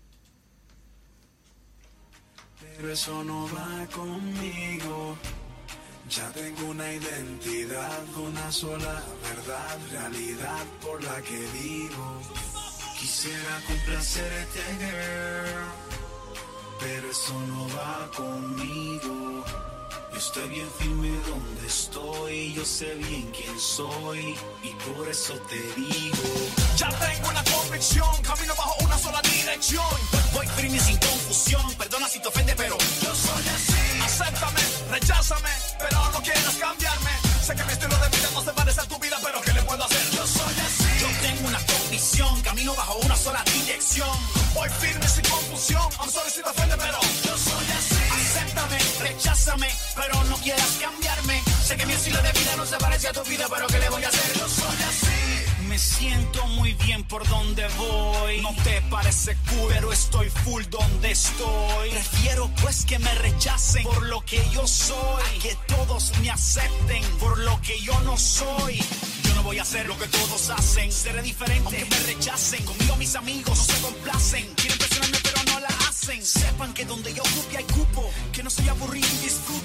Pero eso no va conmigo. Ya tengo una identidad, una sola verdad, realidad por la que vivo. Quisiera complacerte, girl, pero eso no va conmigo. Yo estoy bien firme donde estoy, yo sé bien quién soy y por eso te digo. Ya tengo una convicción, camino bajo una sola dirección. Voy firme y sin confusión, perdona si te ofende, pero yo soy así. Acéptame, recházame, pero no quieras cambiarme. Sé que mi estilo de vida no se parece a tu vida, pero ¿qué le puedo hacer? Yo soy así. Yo tengo una convicción, camino bajo una sola dirección. Voy firme sin confusión, I'm sorry si te ofende, pero yo soy así. Acéptame, recházame, pero no quieras cambiarme. Sé que mi estilo de vida no se parece a tu vida, pero ¿qué le voy a hacer? Yo soy así. Me siento muy bien por donde voy. No te parece cool, pero estoy full donde estoy. Prefiero pues que me rechacen por lo que yo soy, a que todos me acepten por lo que yo no soy. Yo no voy a hacer lo que todos hacen. Seré diferente aunque me rechacen. Conmigo mis amigos no se complacen. Quieren presionarme pero no la hacen. Sepan que donde yo ocupe hay cupo, que no soy aburrido y disfruto.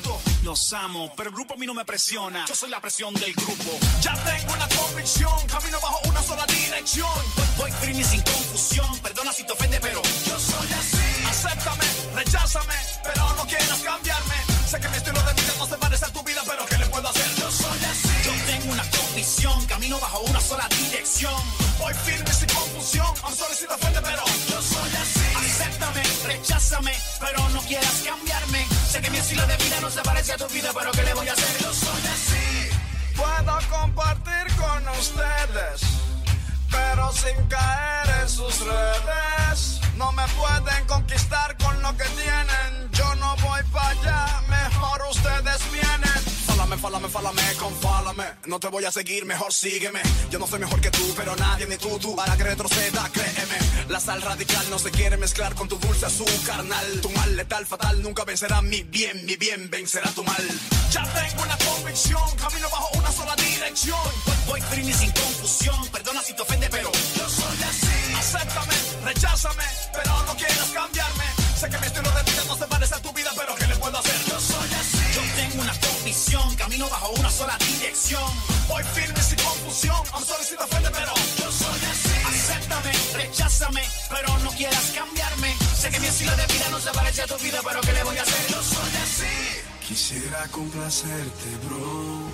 los amo, pero el grupo a mí no me presiona. Yo soy la presión del grupo. Ya tengo una convicción, camino bajo una sola dirección. Voy firme y sin confusión, perdona si te ofende, pero yo soy así. Acéptame, recházame, pero no quieras cambiarme. Sé que mi estilo de vida no se parece a tu vida, pero ¿qué le puedo hacer? Yo soy así. Yo tengo una convicción, camino bajo una sola dirección. Voy firme sin confusión, I'm sorry si te ofende, pero yo soy así. Acéptame, recházame, pero no quieras cambiarme. Sé que mi estilo de vida no se parece a tu vida, pero ¿qué le voy a hacer? Yo soy así. Puedo compartir con ustedes, pero sin caer en sus redes. No me pueden conquistar con lo que tienen. Yo no voy para allá, mejor ustedes vienen. Fálame, fálame, fálame, confálame. No te voy a seguir, mejor sígueme. Yo no soy mejor que tú, pero nadie ni tú, tú para que retroceda, créeme. La sal radical no se quiere mezclar con tu dulce azúcar carnal. Tu mal letal, fatal, nunca vencerá mi bien. Mi bien vencerá tu mal. Ya tengo una convicción, camino bajo una sola dirección. Voy firme y sin confusión, perdona si te ofende, pero yo soy así. Acéptame, recházame, pero no quieras cambiarme. Sé que mi estilo de vida no se parece a tu vida, pero ¿qué le puedo hacer? Yo soy así. Yo tengo una convicción, camino bajo una sola dirección. Voy firme sin confusión, I'm sorry si te ofende, pero yo soy así. Acéptame, recházame, pero no quieras cambiarme. Sé que mi estilo de vida no se parece a tu vida, pero ¿qué le voy a hacer? Yo soy así. Quisiera complacerte, bro,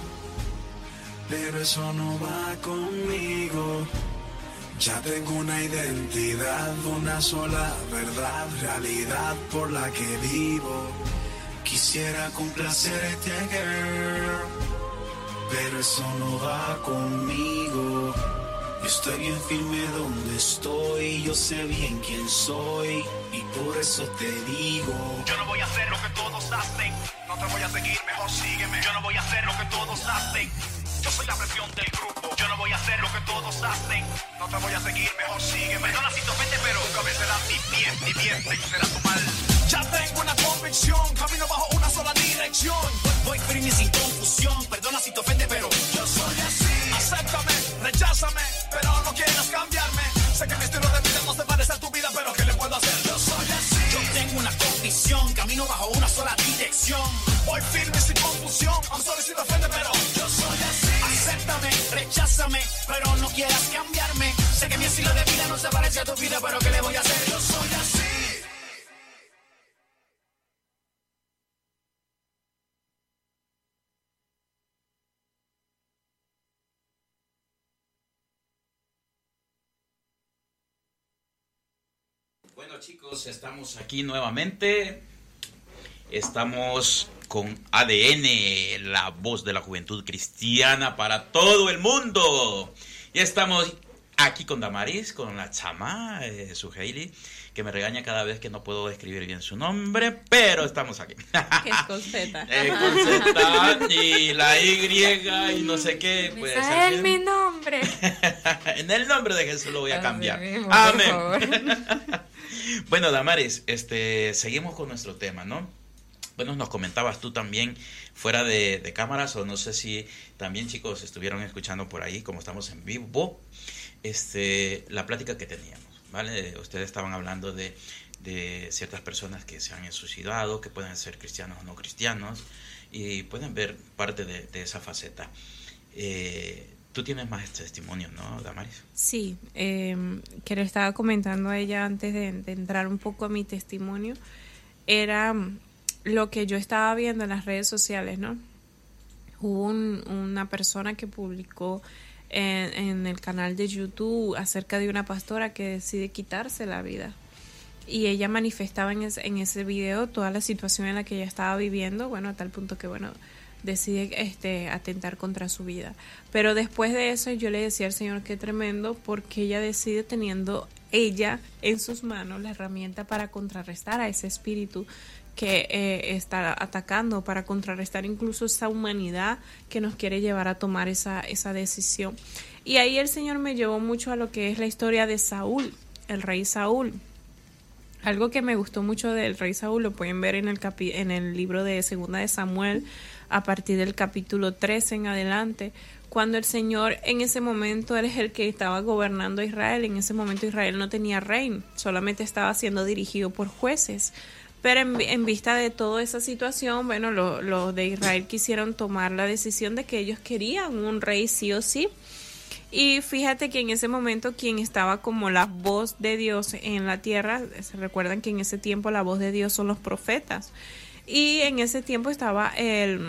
pero eso no va conmigo. Ya tengo una identidad, una sola verdad, realidad por la que vivo. Quisiera complacerte, girl, pero eso no va conmigo. Yo estoy bien firme donde estoy, yo sé bien quién soy y por eso te digo. Yo no voy a hacer lo que todos hacen, no te voy a seguir, mejor sígueme. Yo no voy a hacer lo que todos hacen, yo soy la presión del grupo. Yo no voy a hacer lo que todos hacen, no te voy a seguir, mejor sígueme. Perdona si te ofende, pero nunca vencerá mi bien, mi bien vencerá tu mal. Ya tengo una convicción, camino bajo una sola dirección. Voy firme y sin confusión, perdona si te ofende, pero yo soy así. Acéptame, recházame, pero no quieras cambiarme. Sé que mi estilo de vida no se parece a tu vida, pero ¿qué le puedo hacer? Yo soy así. Yo tengo una convicción, camino bajo una sola dirección. Voy firme y sin confusión, I'm sorry si te ofende, pero yo soy así. Acéptame, recházame, pero no quieras cambiarme. Sé que mi estilo de vida no se parece a tu vida, pero ¿qué le voy a hacer? Yo soy así. Bueno, chicos, estamos aquí nuevamente. Estamos con A D N, la voz de la juventud cristiana para todo el mundo. Y estamos aquí con Damaris, con la chama, eh, su Hailey, que me regaña cada vez que no puedo escribir bien su nombre, pero estamos aquí. Que es con Z. Eh, con Z y la Y y no sé qué. Pues, ese es mi nombre. En el nombre de Jesús lo voy a cambiar. Mismo, Amén. Bueno, Damaris, este, seguimos con nuestro tema, ¿no? Bueno, nos comentabas tú también fuera de, de cámaras, o no sé si también, chicos, estuvieron escuchando por ahí, como estamos en vivo, este, la plática que teníamos, ¿vale? Ustedes estaban hablando de, de ciertas personas que se han suicidado, que pueden ser cristianos o no cristianos, y pueden ver parte de, de esa faceta. Eh, Tú tienes más testimonio, ¿no, Damaris? Sí, eh, que le estaba comentando a ella antes de, de entrar un poco a mi testimonio, era lo que yo estaba viendo en las redes sociales, ¿no? Hubo un, una persona que publicó en, en el canal de YouTube acerca de una pastora que decide quitarse la vida. Y ella manifestaba en ese, en ese video toda la situación en la que ella estaba viviendo, bueno, a tal punto que, bueno, decide este, atentar contra su vida. Pero después de eso yo le decía al Señor, qué tremendo, porque ella decide, teniendo ella en sus manos la herramienta para contrarrestar a ese espíritu que eh, está atacando, para contrarrestar incluso esa humanidad que nos quiere llevar a tomar esa, esa decisión. Y ahí el Señor me llevó mucho a lo que es la historia de Saúl, el rey Saúl. Algo que me gustó mucho del rey Saúl lo pueden ver en el, capi- en el libro de Segunda de Samuel, a partir del capítulo trece en adelante, cuando el Señor en ese momento él es el que estaba gobernando a Israel. En ese momento Israel no tenía rey, solamente estaba siendo dirigido por jueces. Pero en, en vista de toda esa situación, bueno, los lo de Israel quisieron tomar la decisión de que ellos querían un rey sí o sí. Y fíjate que en ese momento quien estaba como la voz de Dios en la tierra, se recuerdan que en ese tiempo la voz de Dios son los profetas. Y en ese tiempo estaba el,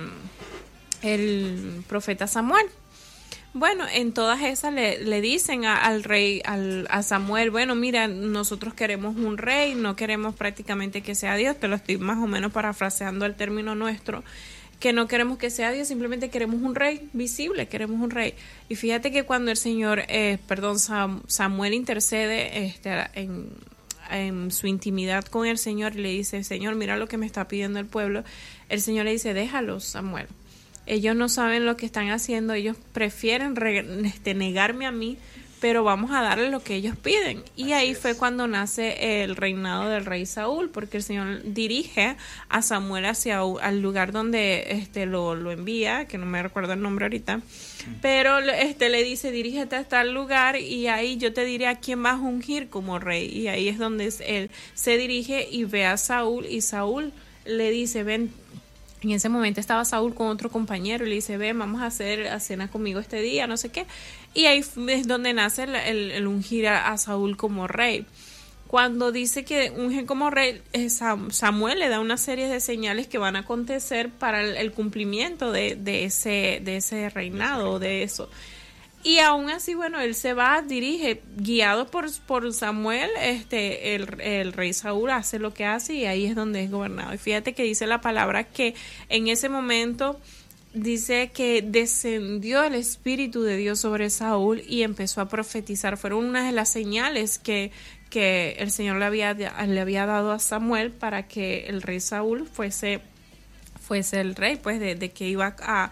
el profeta Samuel. Bueno, en todas esas le, le dicen a, al rey, al, a Samuel, bueno, mira, nosotros queremos un rey, no queremos prácticamente que sea Dios, te lo estoy más o menos parafraseando el término nuestro, que no queremos que sea Dios, simplemente queremos un rey visible, queremos un rey. Y fíjate que cuando el Señor, eh, perdón, Sam, Samuel intercede este, en, en su intimidad con el Señor y le dice, Señor, mira lo que me está pidiendo el pueblo, el Señor le dice, déjalos, Samuel. Ellos no saben lo que están haciendo, ellos prefieren re, este, negarme a mí, pero vamos a darle lo que ellos piden. Y Así ahí es. Fue cuando nace el reinado del rey Saúl, porque el Señor dirige a Samuel hacia al lugar donde este lo, lo envía, que no me recuerdo el nombre ahorita, pero este le dice, dirígete a tal lugar y ahí yo te diré a quién vas a ungir como rey. Y ahí es donde él se dirige y ve a Saúl, y Saúl le dice, ven. En ese momento estaba Saúl con otro compañero y le dice, ven, vamos a hacer a cena conmigo este día, no sé qué. Y ahí es donde nace el, el, el ungir a, a Saúl como rey. Cuando dice que ungen como rey, Samuel le da una serie de señales que van a acontecer para el, el cumplimiento de, de, ese, de ese reinado, de eso. Y aún así, bueno, él se va, dirige, guiado por, por Samuel, este, el, el rey Saúl hace lo que hace y ahí es donde es gobernado. Y fíjate que dice la palabra que en ese momento dice que descendió el Espíritu de Dios sobre Saúl y empezó a profetizar. Fueron una de las señales que, que el Señor le había, le había dado a Samuel para que el rey Saúl fuese, fuese el rey, pues de, de que iba a...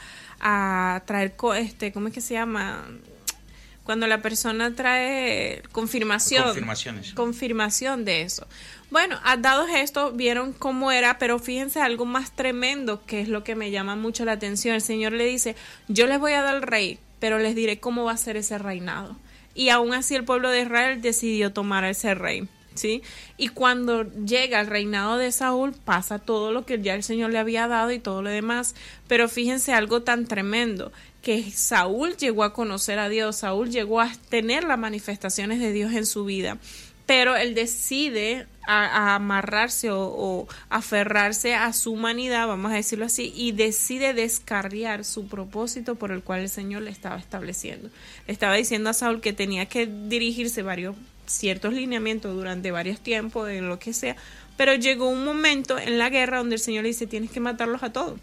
a traer, este, ¿cómo es que se llama? Cuando la persona trae confirmación. Confirmaciones. Confirmación de eso. Bueno, dados esto, vieron cómo era, pero fíjense algo más tremendo, que es lo que me llama mucho la atención. El Señor le dice, yo les voy a dar el rey, pero les diré cómo va a ser ese reinado. Y aún así el pueblo de Israel decidió tomar a ese rey. ¿Sí? Y cuando llega el reinado de Saúl pasa todo lo que ya el Señor le había dado y todo lo demás, pero fíjense algo tan tremendo, que Saúl llegó a conocer a Dios, Saúl llegó a tener las manifestaciones de Dios en su vida, pero él decide a, a amarrarse o, o aferrarse a su humanidad, vamos a decirlo así, y decide descarriar su propósito por el cual el Señor le estaba estableciendo. Le estaba diciendo a Saúl que tenía que dirigirse varios ciertos lineamientos durante varios tiempos, en lo que sea, pero llegó un momento en la guerra donde el Señor le dice, tienes que matarlos a todos.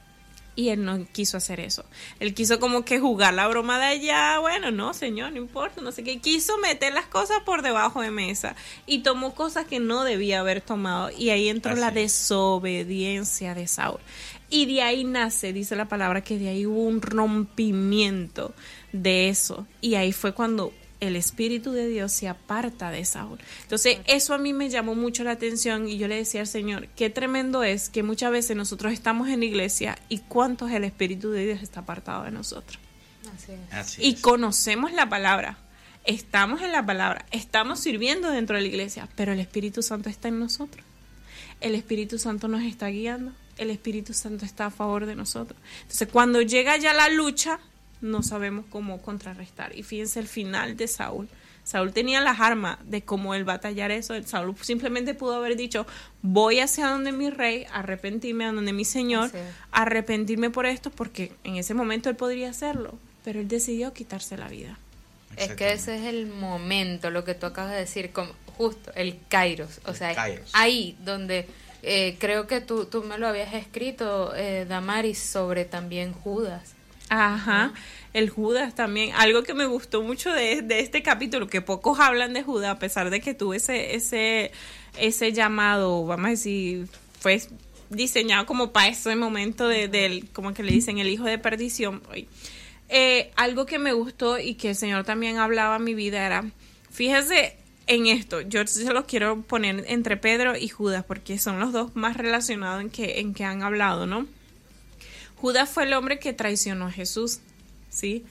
Y él no quiso hacer eso. Él quiso como que jugar la broma de allá, bueno, no, Señor, no importa, no sé qué. Quiso meter las cosas por debajo de mesa y tomó cosas que no debía haber tomado. Y ahí entró Así. la desobediencia de Saúl. Y de ahí nace, dice la palabra, que de ahí hubo un rompimiento de eso. Y ahí fue cuando el Espíritu de Dios se aparta de Saúl. Entonces, eso a mí me llamó mucho la atención y yo le decía al Señor, qué tremendo es que muchas veces nosotros estamos en la iglesia y cuánto es el Espíritu de Dios está apartado de nosotros. Así es. Así y es. Conocemos la palabra, estamos en la palabra, estamos sirviendo dentro de la iglesia, pero el Espíritu Santo está en nosotros. El Espíritu Santo nos está guiando, el Espíritu Santo está a favor de nosotros. Entonces, cuando llega ya la lucha, no sabemos cómo contrarrestar. Y fíjense el final de Saúl. Saúl tenía las armas de cómo él batallar eso. Saúl simplemente pudo haber dicho, voy hacia donde mi rey, arrepentirme a donde mi señor, sí. arrepentirme por esto, porque en ese momento él podría hacerlo, pero él decidió quitarse la vida. Es que ese es el momento, lo que tú acabas de decir, como justo el Kairos, o el sea, Kairos. Ahí donde eh, creo que tú, tú me lo habías escrito, eh, Damaris, sobre también Judas. Ajá, ¿no? El Judas también, algo que me gustó mucho de, de este capítulo, que pocos hablan de Judas, a pesar de que tuvo ese, ese, ese llamado, vamos a decir, fue diseñado como para ese momento de, del, como que le dicen, el hijo de perdición. Eh, algo que me gustó y que el Señor también hablaba a mi vida era, fíjese en esto, yo se los quiero poner entre Pedro y Judas, porque son los dos más relacionados en que, en que han hablado, ¿no? Judas fue el hombre que traicionó a Jesús, ¿sí?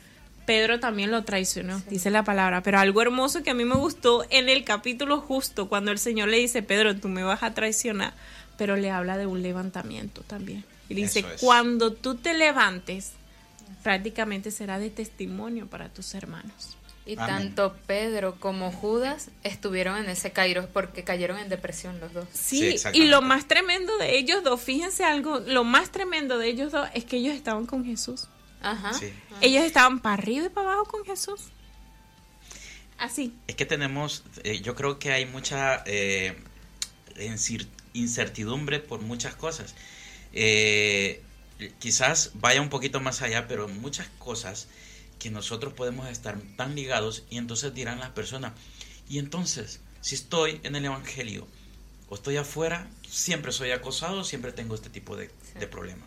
Pedro también lo traicionó, Sí. dice la palabra. Pero algo hermoso que a mí me gustó en el capítulo justo, cuando el Señor le dice, Pedro, tú me vas a traicionar, pero le habla de un levantamiento también. Y dice, Eso es. cuando tú te levantes, prácticamente será de testimonio para tus hermanos. Y Amén. tanto Pedro como Judas estuvieron en ese Kairos porque cayeron en depresión los dos. Sí, Sí, y exactamente. lo más tremendo de ellos dos, fíjense algo, lo más tremendo de ellos dos es que ellos estaban con Jesús. Ajá. Sí. Ellos estaban para arriba y para abajo con Jesús. Así. Es que tenemos, eh, yo creo que hay mucha eh, incir- incertidumbre por muchas cosas. Eh, quizás vaya un poquito más allá, pero muchas cosas que nosotros podemos estar tan ligados y entonces dirán las personas, y entonces, si estoy en el Evangelio o estoy afuera, siempre soy acosado, siempre tengo este tipo de, Sí. de problemas.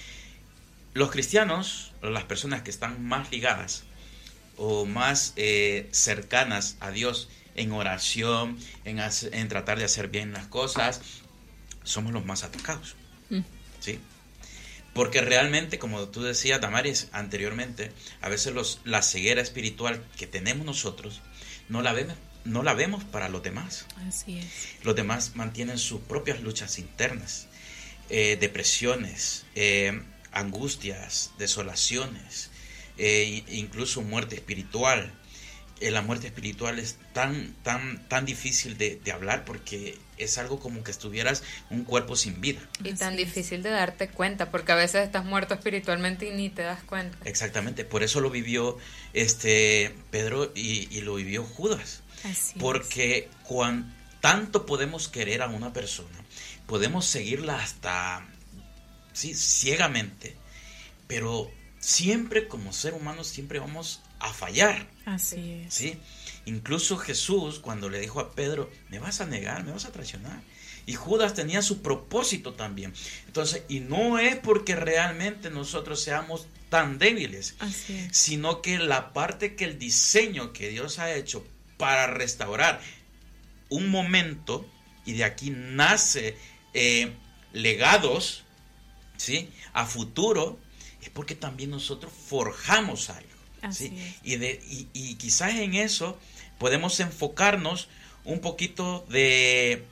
Los cristianos, o las personas que están más ligadas o más eh, cercanas a Dios en oración, en, hacer- en tratar de hacer bien las cosas, somos los más atacados. Mm. ¿Sí? Porque realmente, como tú decías, Damaris, anteriormente, a veces los, la ceguera espiritual que tenemos nosotros no la vemos, no la vemos para los demás. Así es. Los demás mantienen sus propias luchas internas, eh, depresiones, eh, angustias, desolaciones, eh, incluso muerte espiritual. Eh, la muerte espiritual es tan, tan, tan difícil de, de hablar porque es algo como que estuvieras un cuerpo sin vida. Y Así tan es. difícil de darte cuenta porque a veces estás muerto espiritualmente y ni te das cuenta. Exactamente, por eso lo vivió este Pedro y, y lo vivió Judas. Así Porque cuan tanto podemos querer a una persona, podemos seguirla hasta sí, ciegamente, pero siempre como ser humano siempre vamos a fallar, es. Así es. ¿sí? Incluso Jesús cuando le dijo a Pedro, me vas a negar, me vas a traicionar. Y Judas tenía su propósito también. Entonces, y no es porque realmente nosotros seamos tan débiles, Así es. sino que la parte que el diseño que Dios ha hecho para restaurar un momento, y de aquí nace eh, legados, ¿sí? A futuro, es porque también nosotros forjamos algo, Así ¿sí? es. Y, de, y, y quizás en eso podemos enfocarnos un poquito de,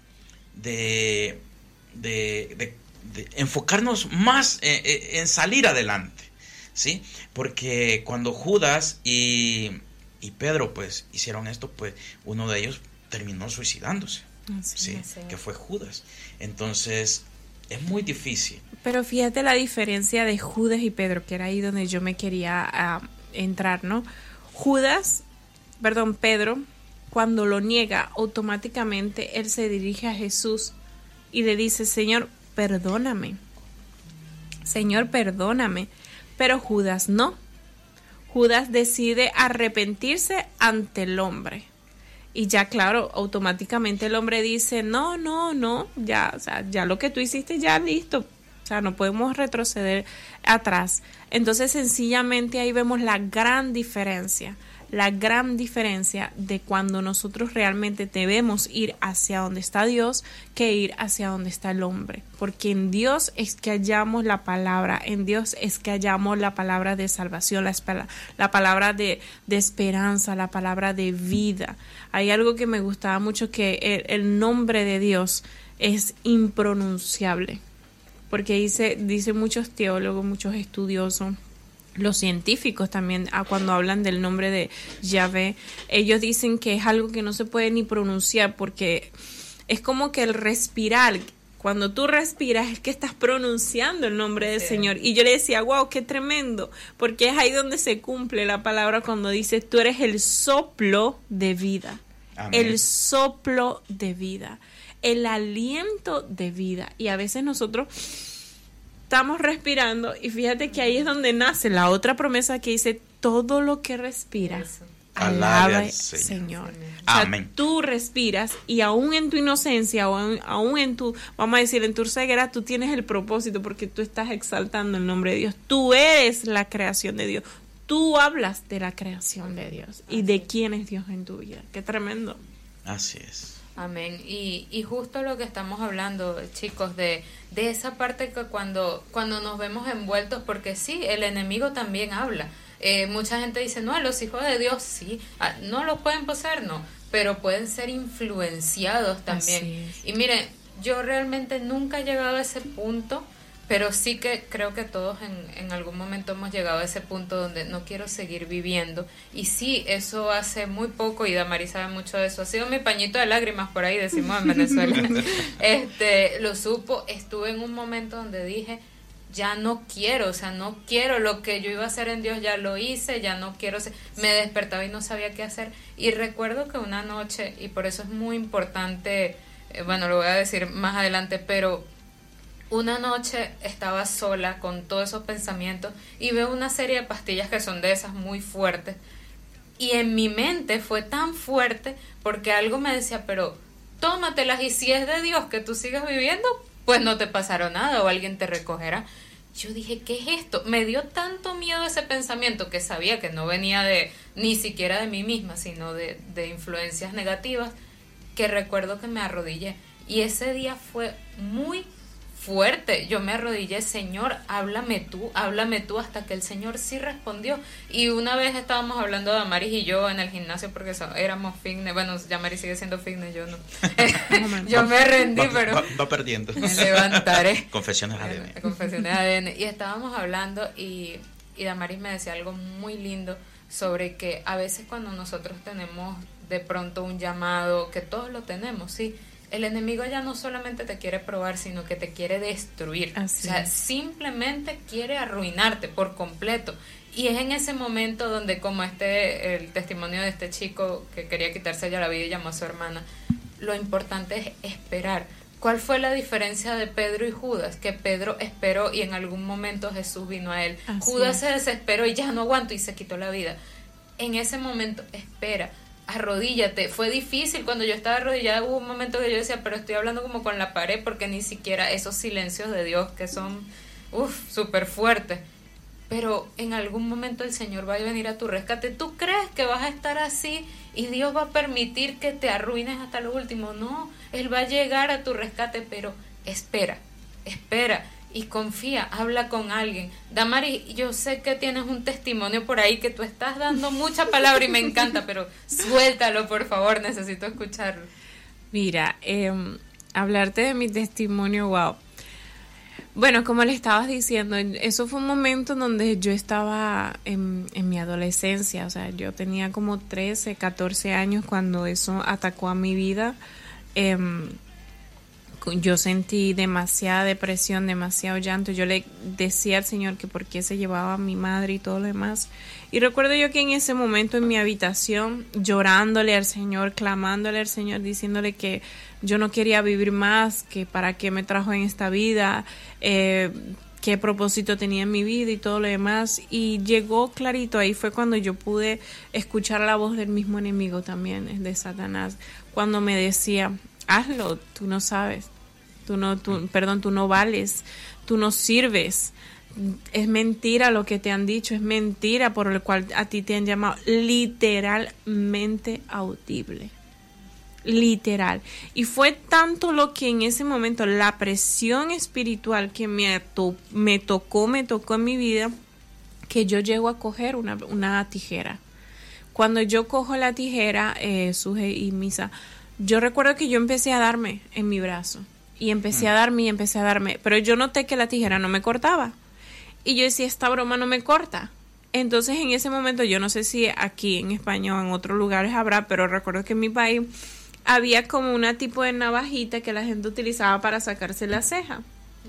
de, de, de, de enfocarnos más en, en salir adelante, ¿sí? Porque cuando Judas y, y Pedro pues hicieron esto, pues uno de ellos terminó suicidándose, Así ¿sí? es. así es. Que fue Judas. Entonces es muy difícil. Pero fíjate la diferencia de Judas y Pedro, que era ahí donde yo me quería uh, entrar, ¿no? Judas, perdón, Pedro, cuando lo niega, automáticamente él se dirige a Jesús y le dice, Señor, perdóname. Señor, perdóname. Pero Judas no. Judas decide arrepentirse ante el hombre. Y ya, claro, automáticamente el hombre dice, no, no, no, ya, o sea, ya lo que tú hiciste ya listo. O sea, no podemos retroceder atrás. Entonces, sencillamente ahí vemos la gran diferencia. La gran diferencia de cuando nosotros realmente debemos ir hacia donde está Dios que ir hacia donde está el hombre. Porque en Dios es que hallamos la palabra, en Dios es que hallamos la palabra de salvación, la, espera, la palabra de, de esperanza, la palabra de vida. Hay algo que me gustaba mucho, que el, el nombre de Dios es impronunciable. Porque dice, dice muchos teólogos, muchos estudiosos, los científicos también, ah, cuando hablan del nombre de Yahvé, ellos dicen que es algo que no se puede ni pronunciar porque es como que el respirar, cuando tú respiras es que estás pronunciando el nombre del Sí. Señor. Y yo le decía, wow, qué tremendo, porque es ahí donde se cumple la palabra cuando dice, tú eres el soplo de vida. Amén. El soplo de vida, el aliento de vida. Y a veces nosotros estamos respirando y fíjate que ahí es donde nace la otra promesa que dice, todo lo que respira, Eso. Alabe alabe al al Señor. Señor. Amén. O sea, Amén. tú respiras y aún en tu inocencia o aún, aún en tu, vamos a decir, en tu ceguera, tú tienes el propósito porque tú estás exaltando el nombre de Dios. Tú eres la creación de Dios. Tú hablas de la creación de Dios y de quién es Dios en tu vida. Qué tremendo. Así es. Amén. Y, y justo lo que estamos hablando, chicos, de, de esa parte que cuando, cuando nos vemos envueltos, porque sí, el enemigo también habla. Eh, mucha gente dice, no, los hijos de Dios sí, ah, no los pueden poseer, no, pero pueden ser influenciados también. Y miren, yo realmente nunca he llegado a ese punto, pero sí que creo que todos en, en algún momento hemos llegado a ese punto donde no quiero seguir viviendo. Y sí, eso hace muy poco, y Damari sabe mucho de eso, ha sido mi pañito de lágrimas, por ahí decimos en Venezuela. este lo supo, estuve en un momento donde dije, ya no quiero, o sea, no quiero, lo que yo iba a hacer en Dios ya lo hice, ya no quiero ser, me despertaba y no sabía qué hacer. Y recuerdo que una noche, y por eso es muy importante, eh, bueno, lo voy a decir más adelante, pero una noche estaba sola con todos esos pensamientos y veo una serie de pastillas que son de esas muy fuertes, y en mi mente fue tan fuerte porque algo me decía, pero tómatelas, y si es de Dios que tú sigas viviendo, pues no te pasará nada o alguien te recogerá. Yo dije, ¿qué es esto? Me dio tanto miedo ese pensamiento, que sabía que no venía de ni siquiera de mí misma, sino de, de influencias negativas, que recuerdo que me arrodillé. Y ese día fue muy fuerte. Yo me arrodillé, Señor, háblame tú, háblame tú, hasta que el Señor sí respondió. Y una vez estábamos hablando de Damaris y yo en el gimnasio, porque so, éramos fitness, bueno, Damaris sigue siendo fitness, yo no. Yo me rendí, va, pero va, va perdiendo. Me levantaré. Confesiones A D N. Confesiones A D N. Y estábamos hablando y, y Damaris me decía algo muy lindo sobre que a veces cuando nosotros tenemos de pronto un llamado, que todos lo tenemos, sí, el enemigo ya no solamente te quiere probar, sino que te quiere destruir. Así o sea, es. simplemente quiere arruinarte por completo. Y es en ese momento donde, como este, el testimonio de este chico que quería quitarse ya la vida y llamó a su hermana, lo importante es esperar. ¿Cuál fue la diferencia de Pedro y Judas? Que Pedro esperó y en algún momento Jesús vino a él. Así Judas es. se desesperó y ya no aguanto, y se quitó la vida. En ese momento, espera. Arrodíllate. Fue difícil cuando yo estaba arrodillada, hubo un momento que yo decía, pero estoy hablando como con la pared, porque ni siquiera esos silencios de Dios que son uff, súper fuertes. Pero en algún momento el Señor va a venir a tu rescate. ¿Tú crees que vas a estar así y Dios va a permitir que te arruines hasta lo último? No, Él va a llegar a tu rescate, pero espera, espera. Y confía, habla con alguien. Damari, yo sé que tienes un testimonio por ahí, que tú estás dando mucha palabra y me encanta, pero suéltalo, por favor, necesito escucharlo. Mira, eh, hablarte de mi testimonio, wow. Bueno, como le estabas diciendo, eso fue un momento donde yo estaba en, en mi adolescencia, o sea, yo tenía como trece, catorce años cuando eso atacó a mi vida. Eh, Yo sentí demasiada depresión, demasiado llanto. Yo le decía al Señor que por qué se llevaba a mi madre y todo lo demás. Y recuerdo yo que en ese momento en mi habitación, llorándole al Señor, clamándole al Señor, diciéndole que yo no quería vivir más, que para qué me trajo en esta vida, eh, qué propósito tenía en mi vida y todo lo demás. Y llegó clarito, ahí fue cuando yo pude escuchar la voz del mismo enemigo también, de Satanás, cuando me decía, hazlo, tú no sabes, tú no, tú, perdón, tú no vales, tú no sirves, es mentira lo que te han dicho, es mentira por el cual a ti te han llamado, literalmente audible, literal. Y fue tanto lo que en ese momento, la presión espiritual que me, to, me tocó, me tocó en mi vida, que yo llego a coger una, una tijera. Cuando yo cojo la tijera, eh, Suje y Misa, yo recuerdo que yo empecé a darme en mi brazo y empecé a darme y empecé a darme, pero yo noté que la tijera no me cortaba y yo decía, esta broma no me corta. Entonces en ese momento, yo no sé si aquí en España o en otros lugares habrá, pero recuerdo que en mi país había como una tipo de navajita que la gente utilizaba para sacarse la ceja.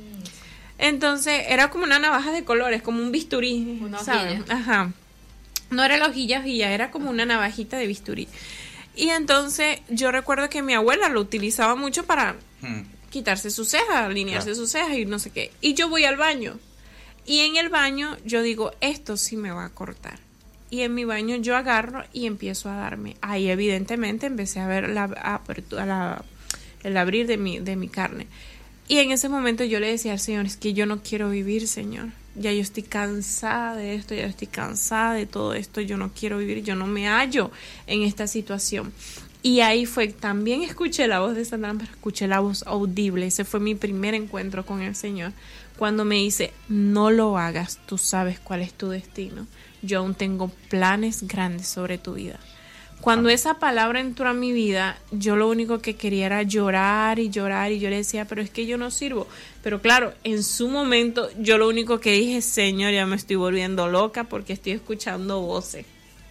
Entonces era como una navaja de colores, como un bisturí, Una ¿sabes? hojilla. Ajá. No era la hojilla, hojilla, era como una navajita de bisturí. Y entonces yo recuerdo que mi abuela lo utilizaba mucho para Hmm. quitarse sus cejas, alinearse Claro. sus cejas y no sé qué. Y yo voy al baño. Y en el baño yo digo, esto sí me va a cortar. Y en mi baño yo agarro y empiezo a darme. Ahí evidentemente empecé a ver la apertura, la, el abrir de mi, de mi carne. Y en ese momento yo le decía al Señor, es que yo no quiero vivir, Señor. Ya yo estoy cansada de esto, ya estoy cansada de todo esto, yo no quiero vivir, yo no me hallo en esta situación. Y ahí fue, también escuché la voz de Satanás, pero escuché la voz audible. Ese fue mi primer encuentro con el Señor, cuando me dice, no lo hagas, tú sabes cuál es tu destino. yo aún tengo planes grandes sobre tu vida. Cuando esa palabra entró a mi vida, yo lo único que quería era llorar y llorar y yo le decía, pero es que yo no sirvo. Pero claro, en su momento yo lo único que dije, Señor, ya me estoy volviendo loca porque estoy escuchando voces.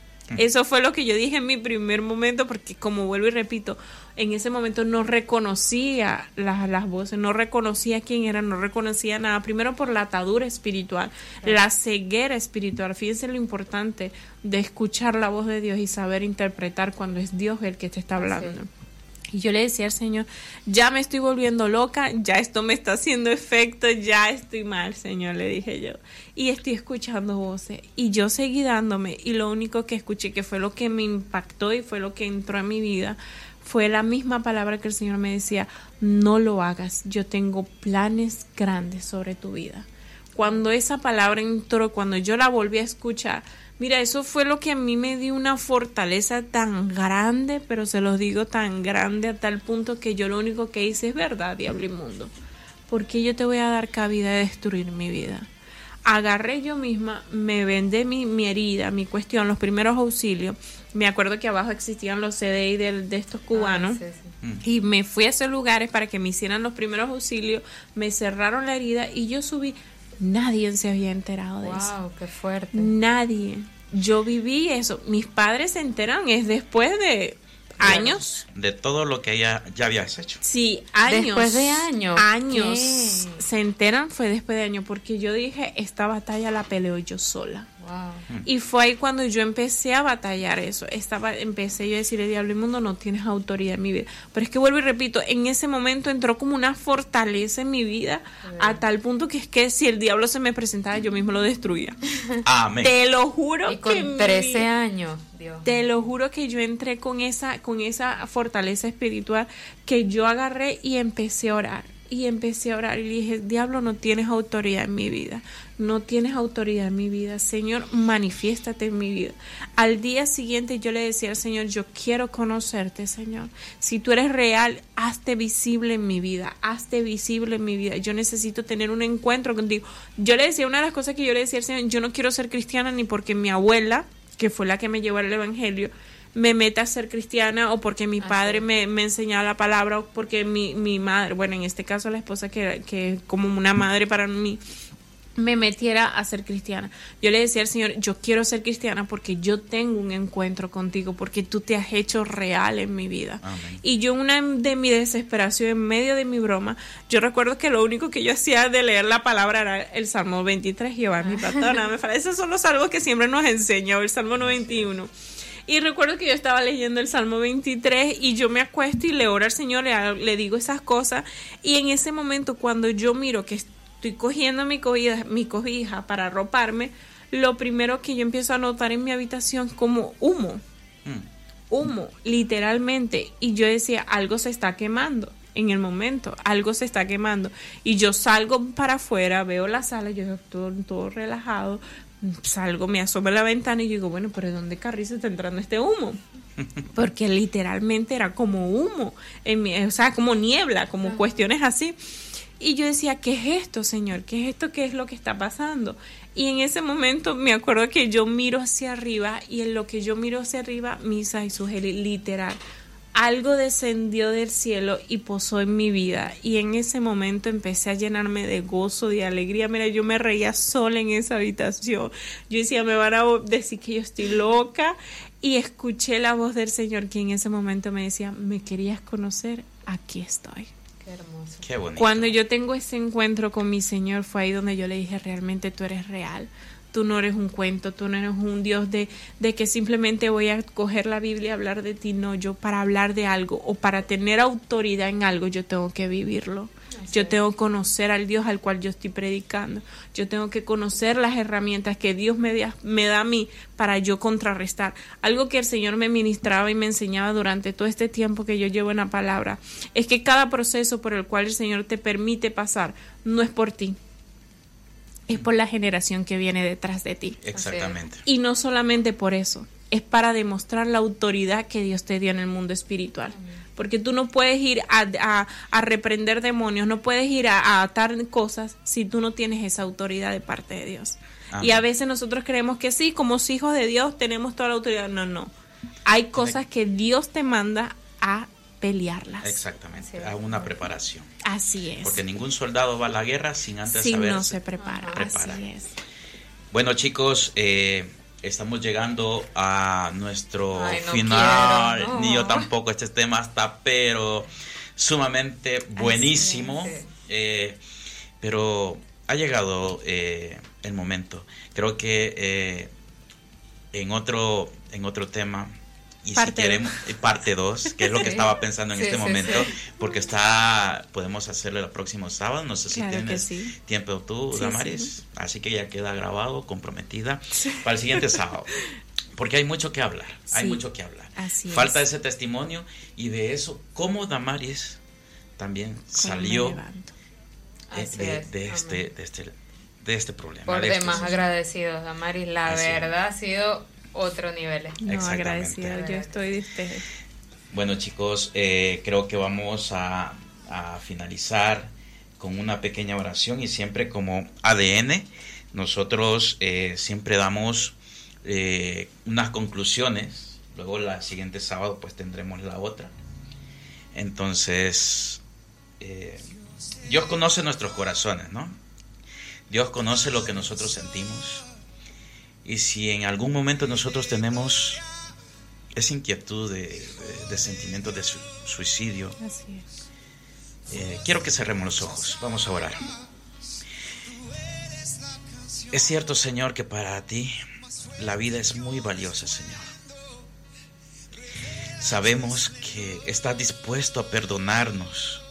Eso fue lo que yo dije en mi primer momento, porque como vuelvo y repito, en ese momento no reconocía las, las voces, no reconocía quién era, no reconocía nada. Primero por la atadura espiritual, sí. La ceguera espiritual. Fíjense lo importante de escuchar la voz de Dios y saber interpretar cuando es Dios el que te está hablando. Sí. Y yo le decía al Señor, ya me estoy volviendo loca, ya esto me está haciendo efecto, ya estoy mal, Señor, le dije yo. Y estoy escuchando voces. Y yo seguí dándome y lo único que escuché, que fue lo que me impactó y fue lo que entró a mi vida, fue la misma palabra que el Señor me decía, no lo hagas, yo tengo planes grandes sobre tu vida. Cuando esa palabra entró, cuando yo la volví a escuchar, mira, eso fue lo que a mí me dio una fortaleza tan grande, pero se los digo tan grande a tal punto que yo lo único que hice es verdad, diablo inmundo. ¿Por qué yo te voy a dar cabida de destruir mi vida? Agarré yo misma, me vendé mi, mi herida, mi cuestión, los primeros auxilios. Me acuerdo que abajo existían los C D I de, de estos cubanos. Ah, sí, sí. Y me fui a esos lugares para que me hicieran los primeros auxilios, me cerraron la herida y yo subí. Nadie se había enterado de wow, eso. ¡Wow, qué fuerte! Nadie. Yo viví eso. Mis padres se enteran es después de años. De todo lo que ella ya habías hecho. Sí, años. Después de años. Años. ¿Qué? Se enteran fue después de años porque yo dije, esta batalla la peleo yo sola. Wow. Y fue ahí cuando yo empecé a batallar eso. Estaba, empecé yo a decirle, diablo inmundo, no tienes autoridad en mi vida. Pero es que vuelvo y repito, en ese momento entró como una fortaleza en mi vida, sí. A tal punto que es que si el diablo se me presentaba, yo mismo lo destruía. Amén. Te lo juro. Y con que trece años, Dios. Te lo juro que yo entré con esa, con esa fortaleza espiritual que yo agarré y empecé a orar. Y empecé a orar y le dije, diablo, no tienes autoridad en mi vida, no tienes autoridad en mi vida, Señor, manifiéstate en mi vida. Al día siguiente yo le decía al Señor, yo quiero conocerte, Señor, si tú eres real, hazte visible en mi vida, hazte visible en mi vida, yo necesito tener un encuentro contigo. Yo le decía, una de las cosas que yo le decía al Señor, yo no quiero ser cristiana ni porque mi abuela, que fue la que me llevó al evangelio, me meta a ser cristiana o porque mi padre me, me enseñaba la palabra o porque mi, mi madre, bueno, en este caso la esposa que, que es como una madre para mí, me metiera a ser cristiana. Yo le decía al Señor, yo quiero ser cristiana porque yo tengo un encuentro contigo, porque tú te has hecho real en mi vida. Amén. Y yo una de mi desesperación, en medio de mi broma, yo recuerdo que lo único que yo hacía de leer la palabra era el Salmo veintitrés, Jehová mi pastor, nada me falta. Esos son los salmos que siempre nos enseña, o el Salmo noventa y uno. Y recuerdo que yo estaba leyendo el Salmo veintitrés y yo me acuesto y le oro al Señor, le, le digo esas cosas. Y en ese momento, cuando yo miro que estoy cogiendo mi cobija, mi cobija para arroparme, lo primero que yo empiezo a notar en mi habitación es como humo. Mm. Humo, literalmente. Y yo decía, algo se está quemando. En el momento, algo se está quemando. Y yo salgo para afuera, veo la sala, yo todo, todo relajado. Salgo, me asomo a la ventana y digo, bueno, pero ¿de dónde carrizo está entrando este humo? Porque literalmente era como humo, en mi, o sea, como niebla, como cuestiones así. Y yo decía, ¿qué es esto, Señor? ¿Qué es esto? ¿Qué es lo que está pasando? Y en ese momento me acuerdo que yo miro hacia arriba y en lo que yo miro hacia arriba, Misa y Sugeli, literal, algo descendió del cielo y posó en mi vida. Y en ese momento empecé a llenarme de gozo, de alegría. Mira, yo me reía sola en esa habitación. Yo decía, me van a decir que yo estoy loca. Y escuché la voz del Señor que en ese momento me decía, ¿me querías conocer? Aquí estoy. Qué hermoso. Qué bonito. Cuando yo tengo ese encuentro con mi Señor, fue ahí donde yo le dije, realmente tú eres real. Tú no eres un cuento, tú no eres un Dios de, de que simplemente voy a coger la Biblia y hablar de ti. No, yo para hablar de algo o para tener autoridad en algo, yo tengo que vivirlo. Así yo es. Tengo que conocer al Dios al cual yo estoy predicando. Yo tengo que conocer las herramientas que Dios me da, me da a mí para yo contrarrestar. Algo que el Señor me ministraba y me enseñaba durante todo este tiempo que yo llevo en la palabra, es que cada proceso por el cual el Señor te permite pasar, no es por ti. Es por la generación que viene detrás de ti. Exactamente. Y no solamente por eso, es para demostrar la autoridad que Dios te dio en el mundo espiritual. Porque tú no puedes ir a, a, a reprender demonios, no puedes ir a, a atar cosas si tú no tienes esa autoridad de parte de Dios. Amén. Y a veces nosotros creemos que sí, como hijos de Dios tenemos toda la autoridad. No, no. Hay cosas que Dios te manda a pelearlas. Exactamente, sí, a una preparación. Así es. Porque ningún soldado va a la guerra sin antes si saber. no se prepara. prepara. Así es. Bueno, chicos, eh, estamos llegando a nuestro Ay, no final. quiero, no. Ni yo tampoco. Este tema está, pero sumamente buenísimo. Es, sí. eh, pero ha llegado eh, el momento. Creo que eh, en otro en otro tema. Y parte si queremos, dos. parte dos, que es lo que sí. estaba pensando en sí, este sí, momento, sí. porque está, podemos hacerlo el próximo sábado, no sé si Claro tienes sí. tiempo tú, sí, Damaris, sí. así que ya queda grabado, comprometida, sí. para el siguiente sábado, porque hay mucho que hablar, sí. hay mucho que hablar, Así falta es. ese testimonio y de eso, cómo Damaris también salió de, de, de, este, de, este, de este problema. Por de demás este agradecidos, Damaris, la Así verdad ha sido otro nivel. No, agradecida, yo estoy de ustedes. Bueno, chicos, eh, creo que vamos a, a finalizar con una pequeña oración y siempre como A D N, nosotros eh, siempre damos eh, unas conclusiones, luego la siguiente sábado pues tendremos la otra. Entonces, eh, Dios conoce nuestros corazones, ¿no? Dios conoce lo que nosotros sentimos. Y si en algún momento nosotros tenemos esa inquietud de, de, de sentimientos de su, suicidio, Así es. eh, quiero que cerremos los ojos. Vamos a orar. Es cierto, Señor, que para ti la vida es muy valiosa, Señor. Sabemos que estás dispuesto a perdonarnos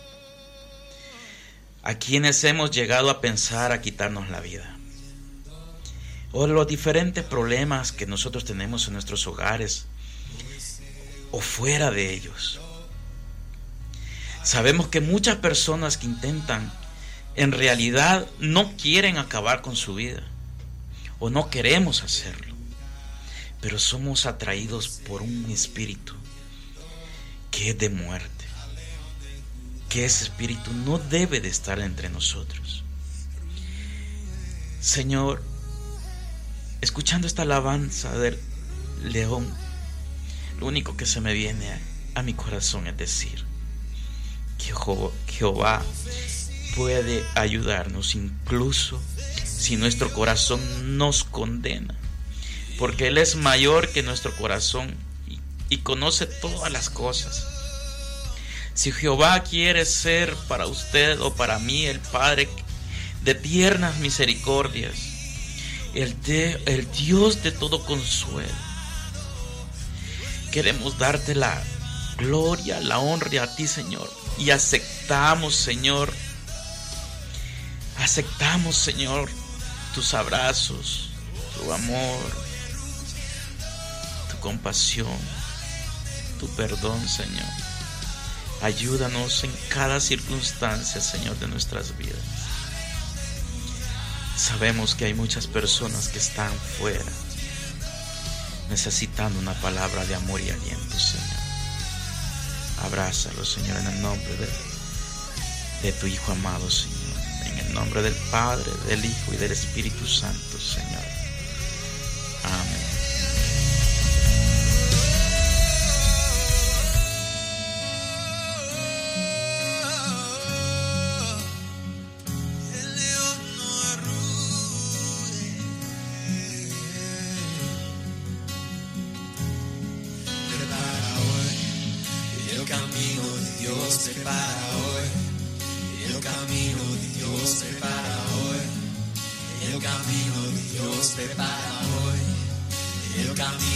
a quienes hemos llegado a pensar a quitarnos la vida, o los diferentes problemas que nosotros tenemos en nuestros hogares o fuera de ellos. Sabemos que muchas personas que intentan en realidad no quieren acabar con su vida o no queremos hacerlo, pero somos atraídos por un espíritu que es de muerte, que ese espíritu no debe de estar entre nosotros. Señor, escuchando esta alabanza del león, lo único que se me viene a, a mi corazón es decir que Jehová, Jehová puede ayudarnos incluso si nuestro corazón nos condena, porque Él es mayor que nuestro corazón y, y conoce todas las cosas. Si Jehová quiere ser para usted o para mí el Padre de tiernas misericordias, El, de, el Dios de todo consuelo, queremos darte la gloria, la honra a ti, Señor, y aceptamos, Señor, aceptamos, Señor, tus abrazos, tu amor, tu compasión, tu perdón, Señor. Ayúdanos en cada circunstancia, Señor, de nuestras vidas. Sabemos que hay muchas personas que están fuera, necesitando una palabra de amor y aliento, Señor. Abrázalos, Señor, en el nombre de, de tu Hijo amado, Señor. En el nombre del Padre, del Hijo y del Espíritu Santo, Señor. Amén.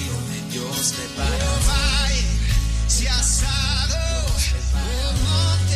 Se ha asado,